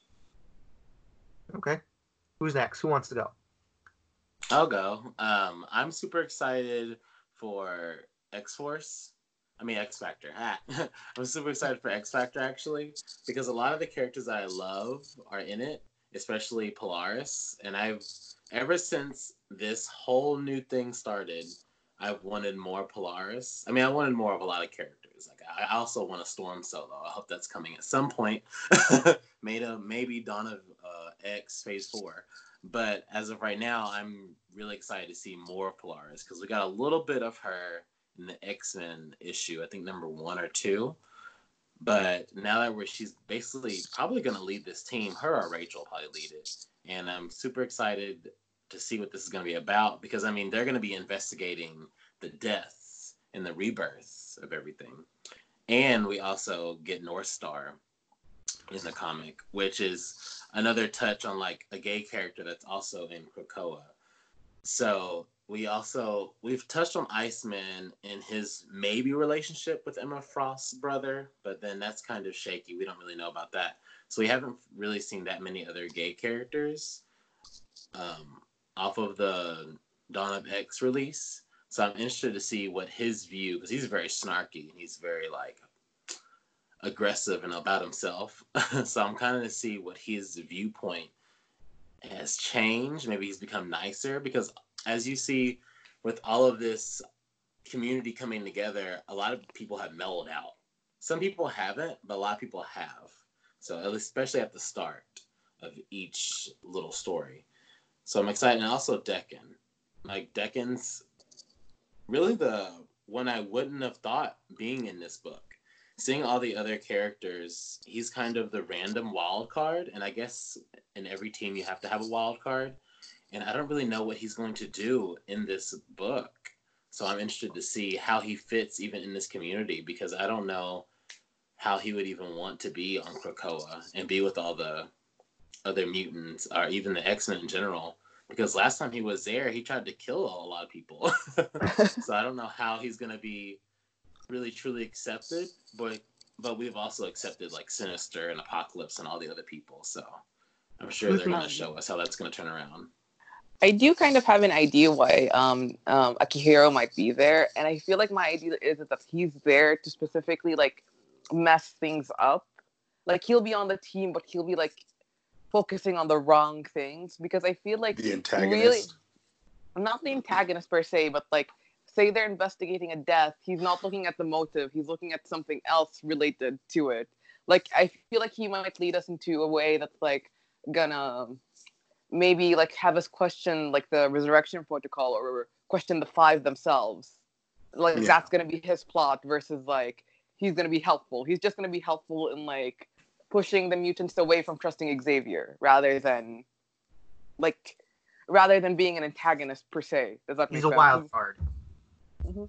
Okay. Who's next? Who wants to go? I'll go. Um, I'm super excited for X-Force. I mean, X Factor. Ah. I'm super excited for X Factor, actually, because a lot of the characters that I love are in it, especially Polaris. And I've, ever since this whole new thing started, I've wanted more Polaris. I mean, I wanted more of a lot of characters. Like, I also want a Storm solo. I hope that's coming at some point. Maybe, maybe Dawn of uh, X Phase four. But as of right now, I'm really excited to see more of Polaris, because we got a little bit of her in the X-Men issue, I think number one or two. But now that we're, she's basically probably going to lead this team, her or Rachel will probably lead it. And I'm super excited to see what this is going to be about, because, I mean, they're going to be investigating the deaths and the rebirths of everything. And we also get North Star in the comic, which is another touch on, like, a gay character that's also in Krakoa. So we also, we've touched on Iceman and his maybe relationship with Emma Frost's brother, but then that's kind of shaky. We don't really know about that. So we haven't really seen that many other gay characters um, off of the Dawn of X release. So I'm interested to see what his view, because he's very snarky and he's very like aggressive and about himself. So I'm kind of to see what his viewpoint has changed. Maybe he's become nicer, because as you see with all of this community coming together, a lot of people have mellowed out. Some people haven't, but a lot of people have. So at least, especially at the start of each little story. So I'm excited. And also Decken. Like, Decken's really the one I wouldn't have thought being in this book. Seeing all the other characters, he's kind of the random wild card. And I guess in every team you have to have a wild card. And I don't really know what he's going to do in this book. So I'm interested to see how he fits even in this community, because I don't know how he would even want to be on Krakoa and be with all the other mutants, or even the X-Men in general. Because last time he was there, he tried to kill a lot of people. So I don't know how he's going to be really truly accepted, but but we've also accepted like Sinister and Apocalypse and all the other people. So I'm sure they're going to show us how that's going to turn around. I do kind of have an idea why um, um, Akihiro might be there, and I feel like my idea is that he's there to specifically like mess things up. Like, he'll be on the team, but he'll be like focusing on the wrong things, because I feel like The really, antagonist. not the antagonist per se, but like, say they're investigating a death, he's not looking at the motive, he's looking at something else related to it. Like, I feel like he might lead us into a way that's like gonna maybe like have us question like the resurrection protocol, or question the five themselves. Like, Yeah. that's gonna be his plot, versus like he's gonna be helpful. He's just gonna be helpful in like pushing the mutants away from trusting Xavier, rather than like rather than being an antagonist per se. Does that make He's a sense? wild card. Mhm.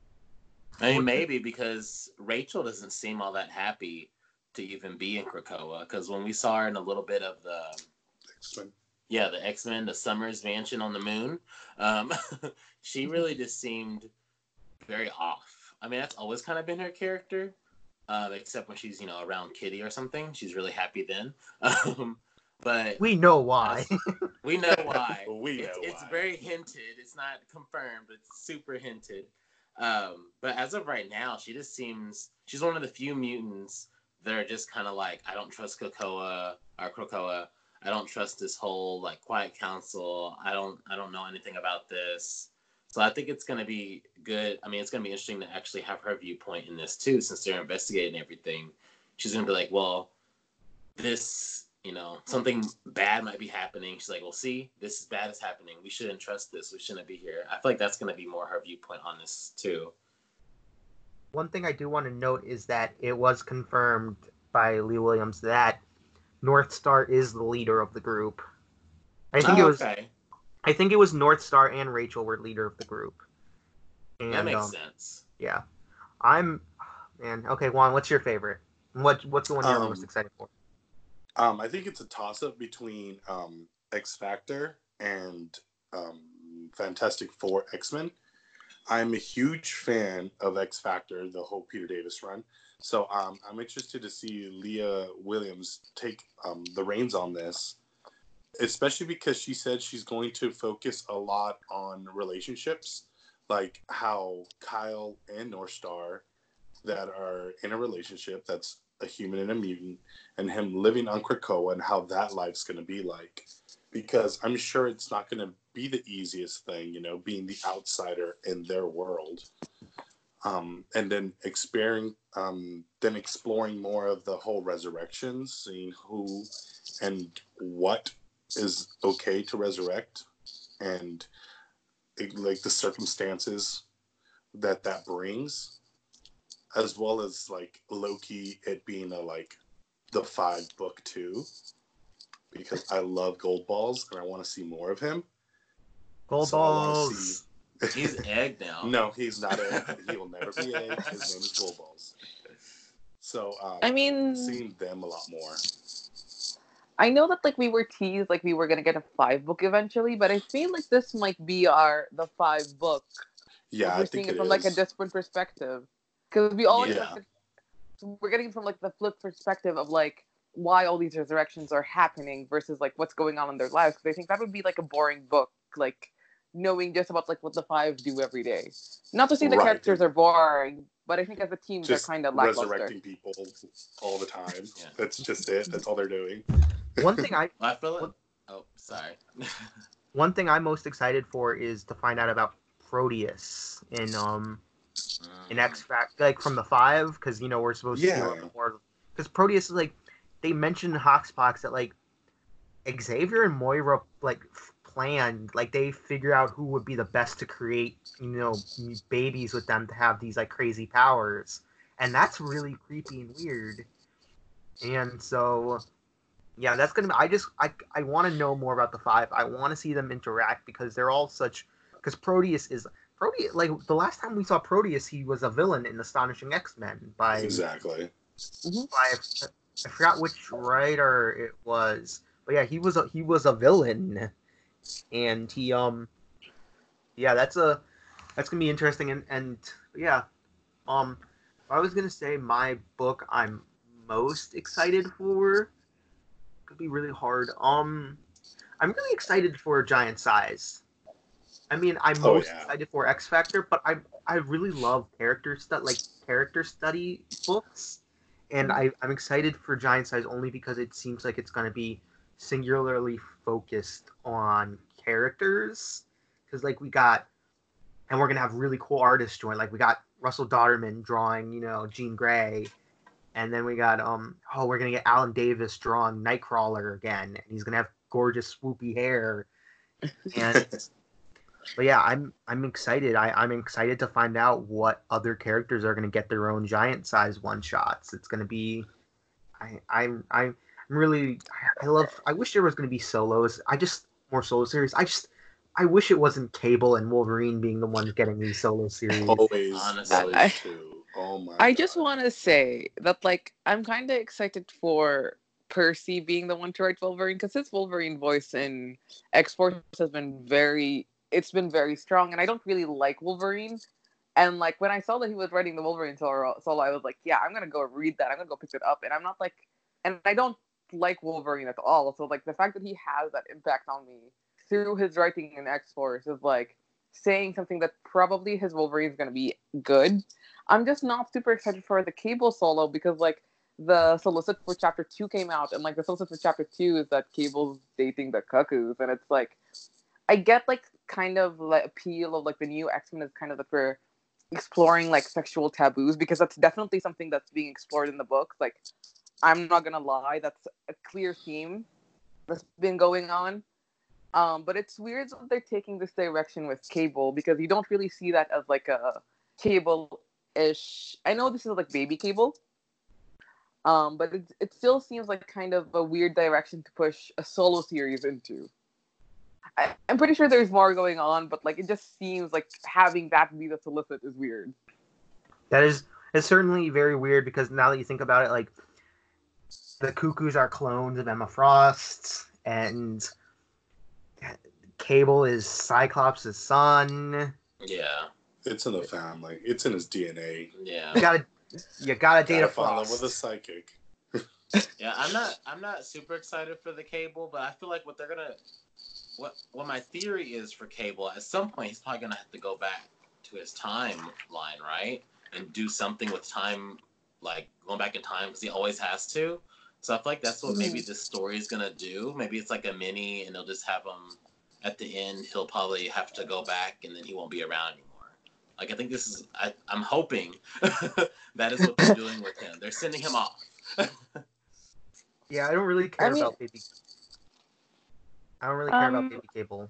I mean, maybe because Rachel doesn't seem all that happy to even be in Krakoa. Because when we saw her in a little bit of the, X-Men. yeah, the X-Men, the Summers Mansion on the moon, um, she really just seemed very off. I mean, that's always kind of been her character, uh, except when she's, you know, around Kitty or something. She's really happy then. Um, but We know why. we know why. We know it's, it's why. very hinted. It's not confirmed, but it's super hinted. Um, but as of right now, she just seems she's one of the few mutants that are just kind of like, I don't trust Krakoa or Krakoa. I don't trust this whole like Quiet Council. I don't I don't know anything about this. So I think it's gonna be good. I mean, it's gonna be interesting to actually have her viewpoint in this too, since they're investigating everything. She's gonna be like, well, this, you know, something bad might be happening. She's like, well, see, this is bad is happening. We shouldn't trust this. We shouldn't be here. I feel like that's going to be more her viewpoint on this, too. One thing I do want to note is that it was confirmed by Lee Williams that North Star is the leader of the group. I think oh, it was. Okay. I think it was North Star and Rachel were leader of the group. And, That makes um, sense. Yeah, I'm. Man, okay, Juan, what's your favorite? What What's the one you're Um, most excited for? Um, I think it's a toss-up between um, X Factor and um, Fantastic Four X-Men. I'm a huge fan of X Factor, the whole Peter Davis run. So um, I'm interested to see Leah Williams take um, the reins on this, especially because she said she's going to focus a lot on relationships, like how Kyle and North Star that are in a relationship that's a human and a mutant, and him living on Krakoa and how that life's going to be like. Because I'm sure it's not going to be the easiest thing, you know, being the outsider in their world. Um, and then exploring, um, then exploring more of the whole resurrections, seeing who and what is okay to resurrect, and it, like the circumstances that that brings, as well as like Loki, it being a like the five book too, because I love Gold Balls and I want to see more of him. Gold So I wanna balls. see- He's Egg now. No, he's not Egg. He will never be Egg. His name is Gold Balls. So um, I mean, seeing them a lot more. I know that like we were teased like we were gonna get a five book eventually, but I feel like this might be our the five book. Yeah, if I we're think seeing it it from like a is. different perspective, because we always Yeah. like the, we're getting from like the flip perspective of like why all these resurrections are happening versus like what's going on in their lives. Because I think that would be like a boring book, like knowing just about like what the five do every day. Not to say the Right. characters are boring, but I think as a team they're Just kind of lackluster. resurrecting people all the time. Yeah. That's just it. That's all they're doing. One thing I Well, I feel like. What- Oh, sorry. one thing I'm most excited for is to find out about Proteus in um in X Factor, like from the five, because you know we're supposed to see a Yeah. little bit more. Because Proteus is like, they mentioned in Hoxpox that like Xavier and Moira like f- planned, like they figure out who would be the best to create, you know, babies with them to have these like crazy powers, and that's really creepy and weird. And so, yeah, that's gonna be. I just I I want to know more about the five. I want to see them interact because they're all such. Because Proteus is Proteus. Like the last time we saw Proteus, he was a villain in Astonishing X-Men by Exactly. by I forgot which writer it was, but yeah, he was a he was a villain, and he um yeah, that's a that's gonna be interesting. And and yeah, um if I was gonna say my book I'm most excited for, could be really hard. Um, I'm really excited for Giant Size. I mean, I'm Oh, most yeah. excited for X Factor, but I I really love character stu- like character study books, and I I'm excited for Giant Size only because it seems like it's gonna be singularly focused on characters, because like we got, and we're gonna have really cool artists join. Like we got Russell Dodderman drawing, you know, Jean Grey, and then we got um oh we're gonna get Alan Davis drawing Nightcrawler again, and he's gonna have gorgeous swoopy hair, and but yeah, I'm I'm excited. I I'm excited to find out what other characters are gonna get their own giant size one shots. It's gonna be, I I'm I'm really I love. I wish there was gonna be solos. I just more solo series. I just I wish it wasn't Cable and Wolverine being the ones getting these solo series. Always, Honestly. always I- too. Oh my! I God. just want to say that, like, I'm kind of excited for Percy being the one to write Wolverine, because his Wolverine voice in X-Force has been very, it's been very strong, and I don't really like Wolverine. And, like, when I saw that he was writing the Wolverine solo, solo, I was like, yeah, I'm going to go read that. I'm going to go pick it up. And I'm not, like, and I don't like Wolverine at all. So, like, the fact that he has that impact on me through his writing in X-Force is, like, saying something that probably his Wolverine is going to be good. I'm just not super excited for the Cable solo, because, like, the solicit for chapter two came out, and, like, the solicit for chapter two is that Cable's dating the Cuckoos, and it's, like, I get, like, kind of the appeal of, like, the new X-Men is kind of that we're exploring, like, sexual taboos, because that's definitely something that's being explored in the books. Like, I'm not gonna lie, that's a clear theme that's been going on. Um, but it's weird that they're taking this direction with Cable, because you don't really see that as, like, a Cable-ish. I know this is, like, baby Cable, um, but it, it still seems like kind of a weird direction to push a solo series into. I, I'm pretty sure there's more going on, but, like, it just seems like having that be the solicit is weird. That is, it's certainly very weird, because now that you think about it, like, the Cuckoos are clones of Emma Frost, and Cable is Cyclops' son. Yeah. It's in the family. It's in his D N A. Yeah. You gotta, you gotta date Gotta a fall in love Frost. with a psychic. Yeah, I'm not I'm not super excited for the Cable, but I feel like what they're gonna what what my theory is for Cable, at some point he's probably gonna have to go back to his timeline, right? And do something with time, like going back in time, because he always has to. So I feel like that's what maybe this story is gonna do. Maybe it's like a mini, and they'll just have him at the end. He'll probably have to go back, and then he won't be around anymore. Like, I think this is. I, I'm hoping that is what they're doing with him. They're sending him off. Yeah, I don't really care I mean- about baby. I don't really care Um, about baby Cable.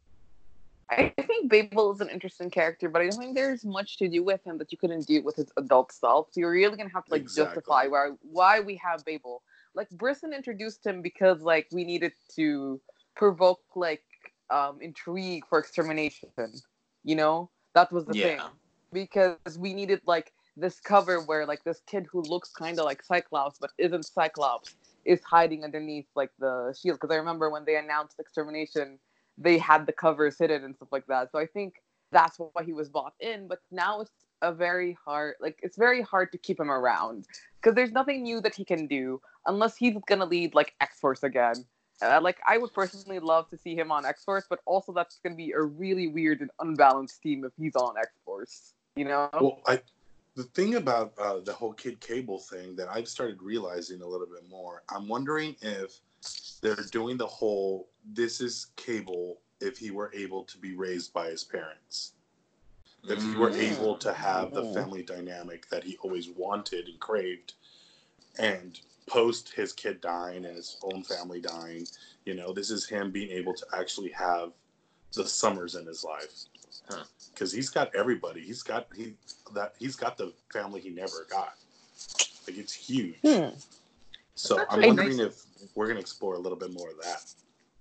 I think Babel is an interesting character, but I don't think there's much to do with him that you couldn't do with his adult self. So you're really gonna have to, like, Exactly. justify why why we have Babel. Like, Brisson introduced him because, like, we needed to provoke, like, um intrigue for extermination. You know, that was the Yeah. thing, because we needed, like, this cover where, like, this kid who looks kind of like Cyclops but isn't Cyclops is hiding underneath, like, the shield. Because I remember when they announced extermination, they had the covers hidden and stuff like that. So I think that's why he was bought in. But now it's a very hard, like, it's very hard to keep him around, because there's nothing new that he can do unless he's gonna lead, like, X-Force again. Uh, like, I would personally love to see him on X-Force, but also that's gonna be a really weird and unbalanced team if he's on X-Force. You know? Well, I the thing about uh, the whole Kid Cable thing that I've started realizing a little bit more, I'm wondering if they're doing the whole, this is Cable if he were able to be raised by his parents. If he were Mm. able to have the family dynamic that he always wanted and craved, and post his kid dying and his own family dying, you know, this is him being able to actually have the Summers in his life. Huh. Because he's got everybody. He's got he that he's got the family he never got. Like, it's huge. Hmm. So That's I'm really wondering nice. if we're gonna explore a little bit more of that.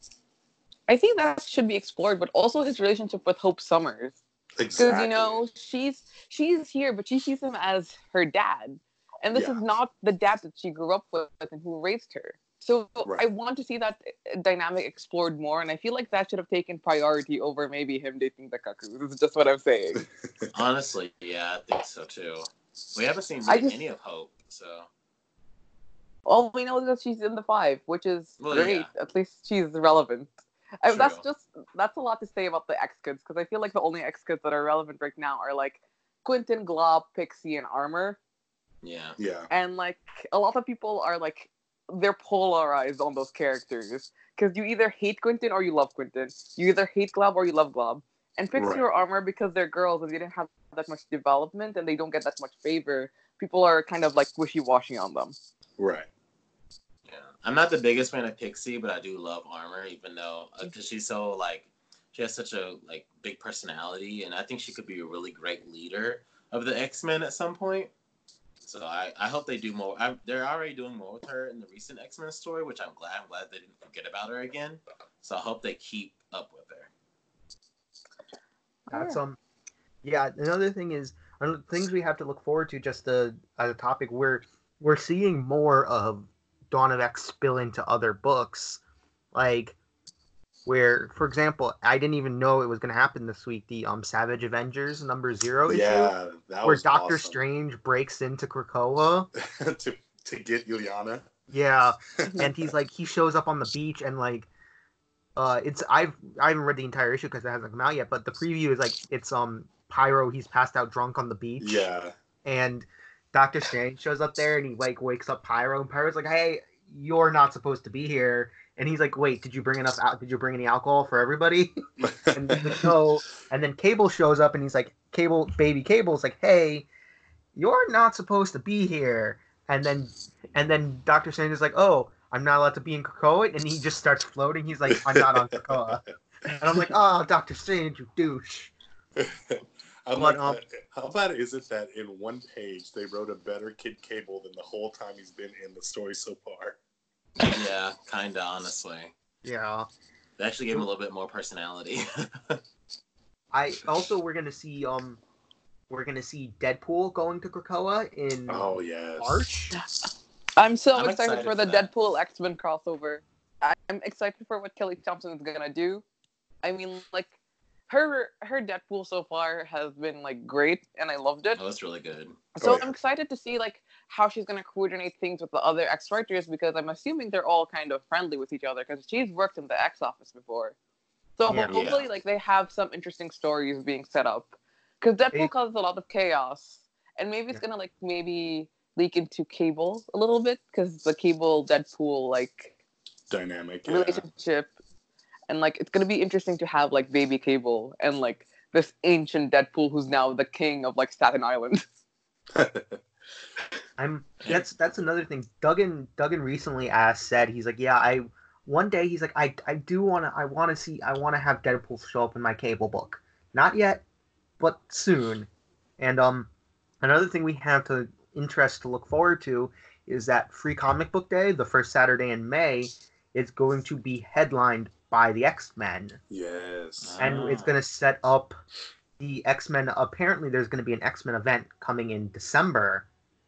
I think that should be explored, but also his relationship with Hope Summers. Because, Exactly. you know, she's she's here, but she sees him as her dad. And this Yeah. is not the dad that she grew up with and who raised her. So Right. I want to see that dynamic explored more, and I feel like that should have taken priority over maybe him dating the Cuckoos. This is just what I'm saying. Honestly, yeah, I think so too. We haven't seen I really just- any of Hope, so All we know is that she's in the five, which is Well, great. yeah. At least she's relevant. I, that's True. just that's a lot to say about the X-Kids, because I feel like the only X-Kids that are relevant right now are, like, Quentin, Glob, Pixie, and Armor. yeah. Yeah. And, like, a lot of people are, like, they're polarized on those characters. Because you either hate Quentin or you love Quentin. You either hate Glob or you love Glob. And Pixie Right. or Armor, because they're girls and they didn't have that much development and they don't get that much favor, people are kind of like wishy-washy on them. Right. Yeah, I'm not the biggest fan of Pixie, but I do love Armor, even though because she's so like she has such a like big personality, and I think she could be a really great leader of the X-Men at some point. So I, I hope they do more. I, they're already doing more with her in the recent X-Men story, which I'm glad. I'm glad they didn't forget about her again. So I hope they keep up with her. That's um, yeah. Another thing is one of the things we have to look forward to. Just the as a topic, we're we're seeing more of Dawn of X spill into other books, like where, for example, I didn't even know it was going to happen this week. The um Savage Avengers number zero issue, Yeah, that where was Doctor awesome. Strange breaks into Krakoa. to to get Ilyana. Yeah, and he's like he shows up on the beach and like. Uh, it's I've I haven't read the entire issue because it hasn't come out yet, but the preview is like it's um Pyro, he's passed out drunk on the beach. Yeah. And Doctor Strange shows up there and he like wakes up Pyro, and Pyro's like, "Hey, you're not supposed to be here." And he's like, "Wait, did you bring enough out? Did you bring any alcohol for everybody?" And he's like, "No." And then Cable shows up and he's like, "Cable, baby Cable's like, hey, you're not supposed to be here." And then and then Doctor Strange is like, "Oh, I'm not allowed to be in Krakoa," and he just starts floating. He's like, "I'm not on Krakoa," and I'm like, "Oh, Doctor Strange, you douche." I'm But, like, um, how bad is it that in one page they wrote a better Kid Cable than the whole time he's been in the story so far? Yeah, kind of, honestly. Yeah. They actually gave him a little bit more personality. I also we're gonna see um we're gonna see Deadpool going to Krakoa in Oh yes. March. I'm so I'm excited, excited for the for that. Deadpool X-Men crossover. I'm excited for what Kelly Thompson is gonna do. I mean, like, her her Deadpool so far has been like great, and I loved it. Oh, that's really good. So Oh, yeah. I'm excited to see like how she's gonna coordinate things with the other X writers, because I'm assuming they're all kind of friendly with each other because she's worked in the X office before. So Yeah. hopefully, Yeah. like they have some interesting stories being set up, because Deadpool It- causes a lot of chaos, and maybe it's Yeah. gonna like maybe leak into Cable a little bit, because the Cable Deadpool like Dynamic. Yeah. relationship, and like it's gonna be interesting to have like baby Cable and like this ancient Deadpool who's now the king of like Staten Island. I'm that's that's another thing. Duggan Duggan recently asked said he's like, yeah, I one day he's like, I I do wanna I wanna see I wanna have Deadpool show up in my Cable book. Not yet, but soon. And um another thing we have to interest to look forward to is that Free Comic Book Day, the first Saturday in May, is going to be headlined by the X-Men. Yes. And it's going to set up the X-Men. Apparently, there's going to be an X-Men event coming in December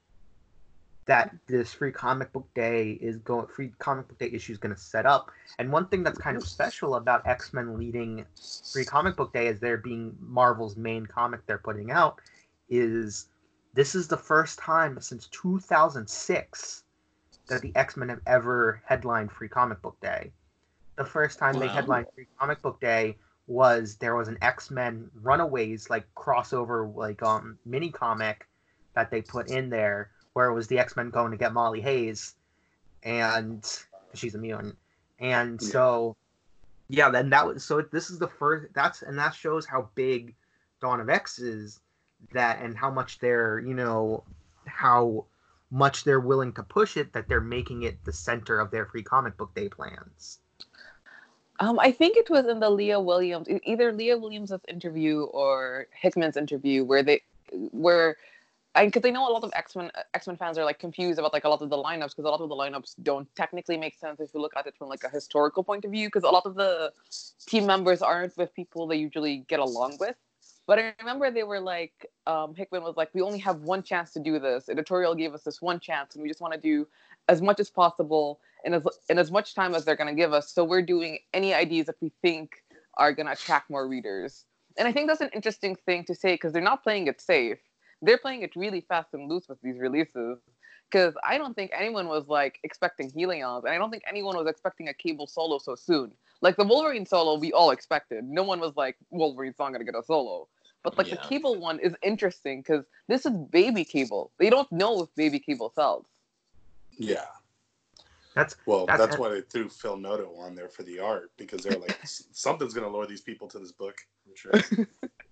that this Free Comic Book Day is going. Free Comic Book Day issue is going to set up. And one thing that's kind of special about X-Men leading Free Comic Book Day, as there being Marvel's main comic they're putting out, is this is the first time since two thousand six that the X-Men have ever headlined Free Comic Book Day. The first time they Wow. headlined Free Comic Book Day was there was an X-Men Runaways like crossover like um mini comic that they put in there where it was the X-Men going to get Molly Hayes, and she's a mutant, and Yeah. so yeah, then that was so this is the first that's and that shows how big Dawn of X is, that and how much they're you know how much they're willing to push it, that they're making it the center of their Free Comic Book Day plans. Um, I think it was in the Leah Williams, e- either Leah Williams' interview or Hickman's interview, where they, where, because they know a lot of X-Men X-Men fans are like confused about like a lot of the lineups, because a lot of the lineups don't technically make sense if you look at it from like a historical point of view, because a lot of the team members aren't with people they usually get along with. But I remember they were like, um, Hickman was like, we only have one chance to do this. Editorial gave us this one chance, and we just want to do as much as possible in as in as much time as they're going to give us. So we're doing any ideas that we think are going to attract more readers. And I think that's an interesting thing to say, because they're not playing it safe. They're playing it really fast and loose with these releases. Because I don't think anyone was like expecting Helions, and I don't think anyone was expecting a Cable solo so soon. Like the Wolverine solo, we all expected. No one was like, Wolverine's not going to get a solo. But like Yeah. the Cable one is interesting because this is baby Cable. They don't know if baby Cable sells. Yeah. That's Well, that's, that's why they threw Phil Noto on there for the art, because they're like, something's going to lure these people to this book. I'm sure.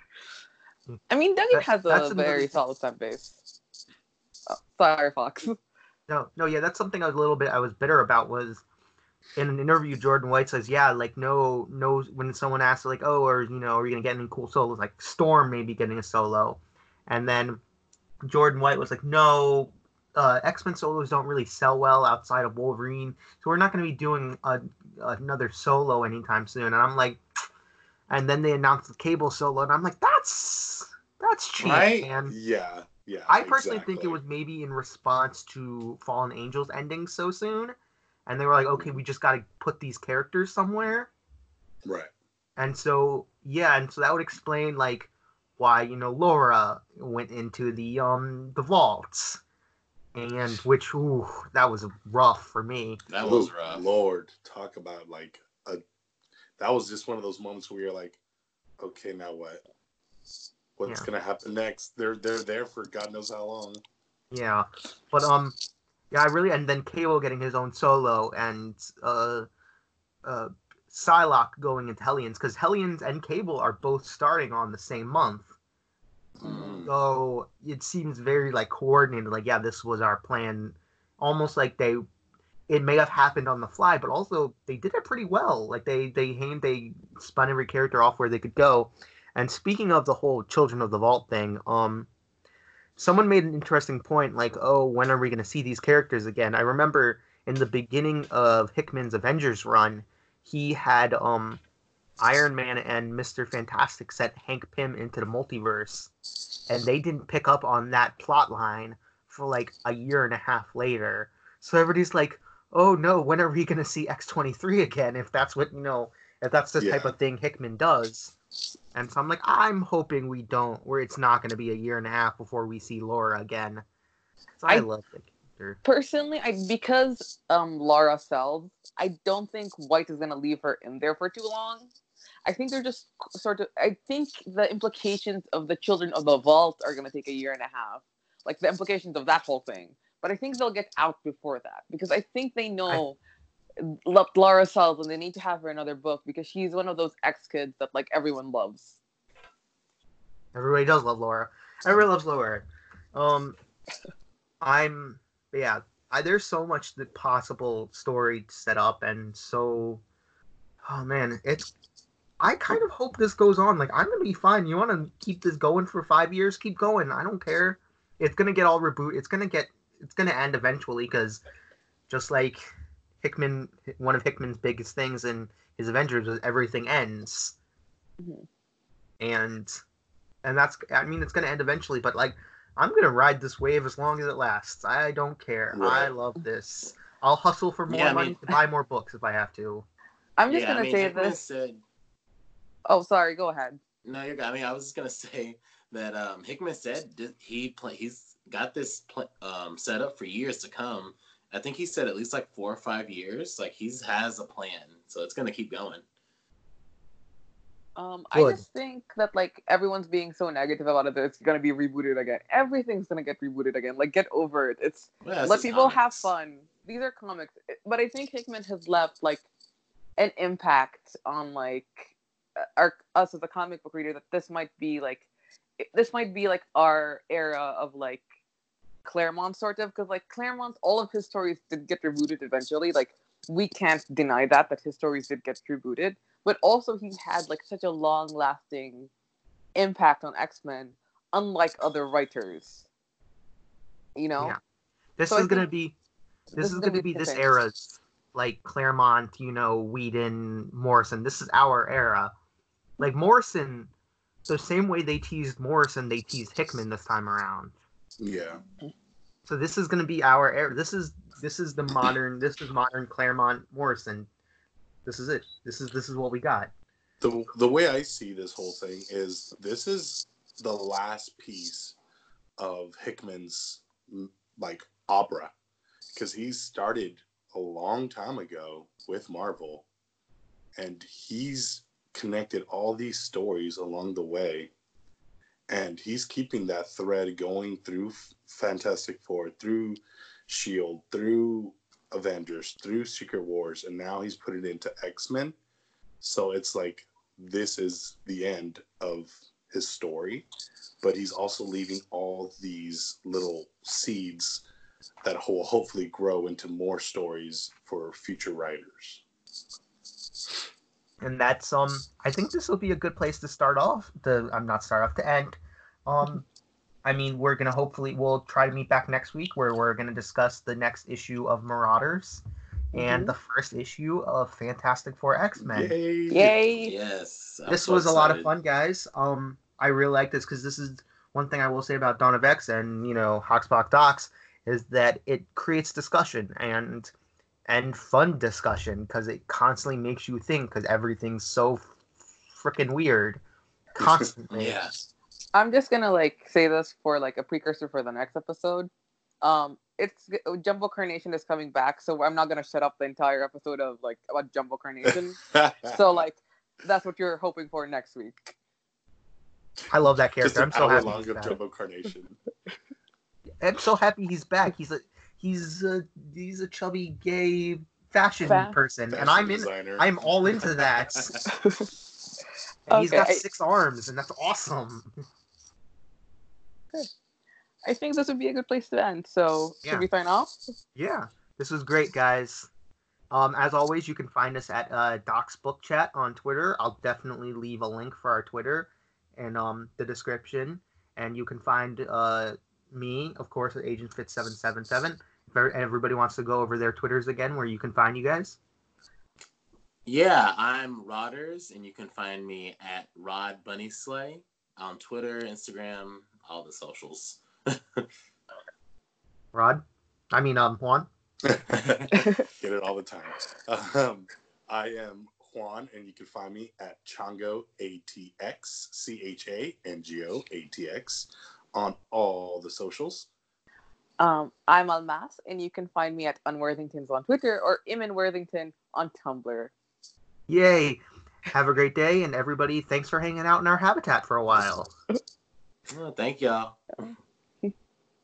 I mean, Dougie that, has that's a another very thing. solid fan base. Oh, sorry, Fox. No, no, yeah, that's something I was a little bit I was bitter about. Was in an interview, Jordan White says, yeah, like no, no. When someone asks, like, oh, or you know, are you gonna get any cool solos? Like Storm maybe getting a solo, and then Jordan White was like, no, uh, X-Men solos don't really sell well outside of Wolverine, so we're not going to be doing a, another solo anytime soon. And I'm like, and then they announced the Cable solo, and I'm like, that's that's cheap, Right? man. Yeah, yeah. I personally exactly. think it was maybe in response to Fallen Angels ending so soon, and they were like, okay, we just got to put these characters somewhere. Right. And so, yeah, and so that would explain, like, why, you know, Laura went into the um the vaults, and which, ooh, that was rough for me. That Ooh, was rough. Lord, talk about like a. That was just one of those moments where you're like, okay, now what? What's Yeah. gonna happen next? They're they're there for God knows how long. Yeah, but um, yeah, I really, and then Cable getting his own solo, and uh, uh, Psylocke going into Hellions, because Hellions and Cable are both starting on the same month. Mhm. So it seems very like coordinated. Like, yeah, this was our plan. Almost like they, it may have happened on the fly, but also they did it pretty well. Like they they aimed, they spun every character off where they could go. And speaking of the whole Children of the Vault thing, um, someone made an interesting point. Like, oh, when are we going to see these characters again? I remember in the beginning of Hickman's Avengers run, he had um Iron Man and Mister Fantastic sent Hank Pym into the multiverse, and they didn't pick up on that plot line for like a year and a half later. So everybody's like, "Oh no, when are we gonna see X twenty-three again?" If that's what you know, if that's the type Yeah. of thing Hickman does. And so I'm like, I'm hoping we don't, where it's not going to be a year and a half before we see Laura again. So I, I- love the character. Personally, I because um Laura sells, I don't think White is gonna leave her in there for too long. I think they're just sort of. I think the implications of the Children of the Vault are gonna take a year and a half, like the implications of that whole thing. But I think they'll get out before that because I think they know La- Laura sells and they need to have her another book because she's one of those ex kids that like everyone loves. Everybody does love Laura. Everybody loves Laura. Um, I'm yeah. I, there's so much that possible story set up, and so, oh man, it's. I kind of hope this goes on. Like, I'm gonna be fine. You want to keep this going for five years? Keep going. I don't care. It's gonna get all reboot. It's gonna get. It's gonna end eventually because, just like Hickman, one of Hickman's biggest things in his Avengers was everything ends, Mhm. and and that's. I mean, it's gonna end eventually. But like, I'm gonna ride this wave as long as it lasts. I don't care. I Right. love this. I'll hustle for more Yeah, I money mean- to buy more books if I have to. I'm just yeah, gonna I mean, say Hickman this. said. Oh, sorry. Go ahead. No, you're good. I mean, I was just gonna say that um, Hickman said th- he play, he's got this pl- um, set up for years to come. I think he said at least like four or five years. Like he's has a plan, so it's gonna keep going. Um, I Good. just think that like everyone's being so negative about it that it's gonna be rebooted again. Everything's gonna get rebooted again. Like get over it. It's Yeah, it's let just people have comics. fun. These are comics, but I think Hickman has left like an impact on like our us as a comic book reader that this might be like this might be like our era of like Claremont sort of because like Claremont, all of his stories did get rebooted eventually. Like we can't deny that that his stories did get rebooted, but also he had like such a long lasting impact on X-Men, unlike other writers. You know, Yeah. This So I is gonna think be this, this, is gonna be the this thing. era's like Claremont, you know, Whedon, Morrison. This is our era. Like Morrison, the same way they teased Morrison, they teased Hickman this time around. Yeah. So this is gonna be our era. This is this is the modern. This is modern Claremont Morrison. This is it. This is this is what we got. The the way I see this whole thing is this is the last piece of Hickman's m- like opera, because he started a long time ago with Marvel, and he's connected all these stories along the way, and he's keeping that thread going through F- Fantastic Four, through Shield, through Avengers through Secret Wars, and now he's put it into X-Men. So it's like this is the end of his story, but he's also leaving all these little seeds that will hopefully grow into more stories for future writers. And that's um I think this will be a good place to start off. The I'm not start off to end. Um I mean, we're gonna hopefully we'll try to meet back next week where we're gonna discuss the next issue of Marauders and Mhm. the first issue of Fantastic Four X-Men. Yay! Yay! Yes. I'm This so was a lot of excited. fun, guys. Um, I really like this because this is one thing I will say about Dawn of X and you know Hoxpox Docs is that it creates discussion and and fun discussion because it constantly makes you think because everything's so freaking weird constantly. Yeah. I'm just gonna like say this for like a precursor for the next episode. Um, it's Jumbo Carnation is coming back, so I'm not gonna shut up the entire episode of like about Jumbo Carnation. So like that's what you're hoping for next week. I love that Just character. an I'm so hour happy. long He's of back. Jumbo Carnation. I'm so happy he's back. He's a he's a he's a chubby gay fashion Fa- person, Fashion and I'm in. designer. I'm all into that. And he's Okay, got I- six arms, and that's awesome. I think this would be a good place to end. So Yeah. should we sign off? Yeah, this was great, guys. Um, as always, you can find us at uh, Doc's Book Chat on Twitter. I'll definitely leave a link for our Twitter in um, the description. And you can find uh, me, of course, at Agent Fit seven seven seven. If everybody wants to go over their Twitters again, where you can find you guys. Yeah, I'm Rodders, and you can find me at Rod Bunny Slay on Twitter, Instagram, all the socials. Rod? I mean, um, Juan? Get it all the time. Um, I am Juan, and you can find me at Chango A T X, C H A N G O A T X, on all the socials. Um, I'm Almas, and you can find me at Unworthingtons on Twitter or Iman Worthington on Tumblr. Yay! Have a great day, and everybody, thanks for hanging out in our habitat for a while. Oh, thank y'all.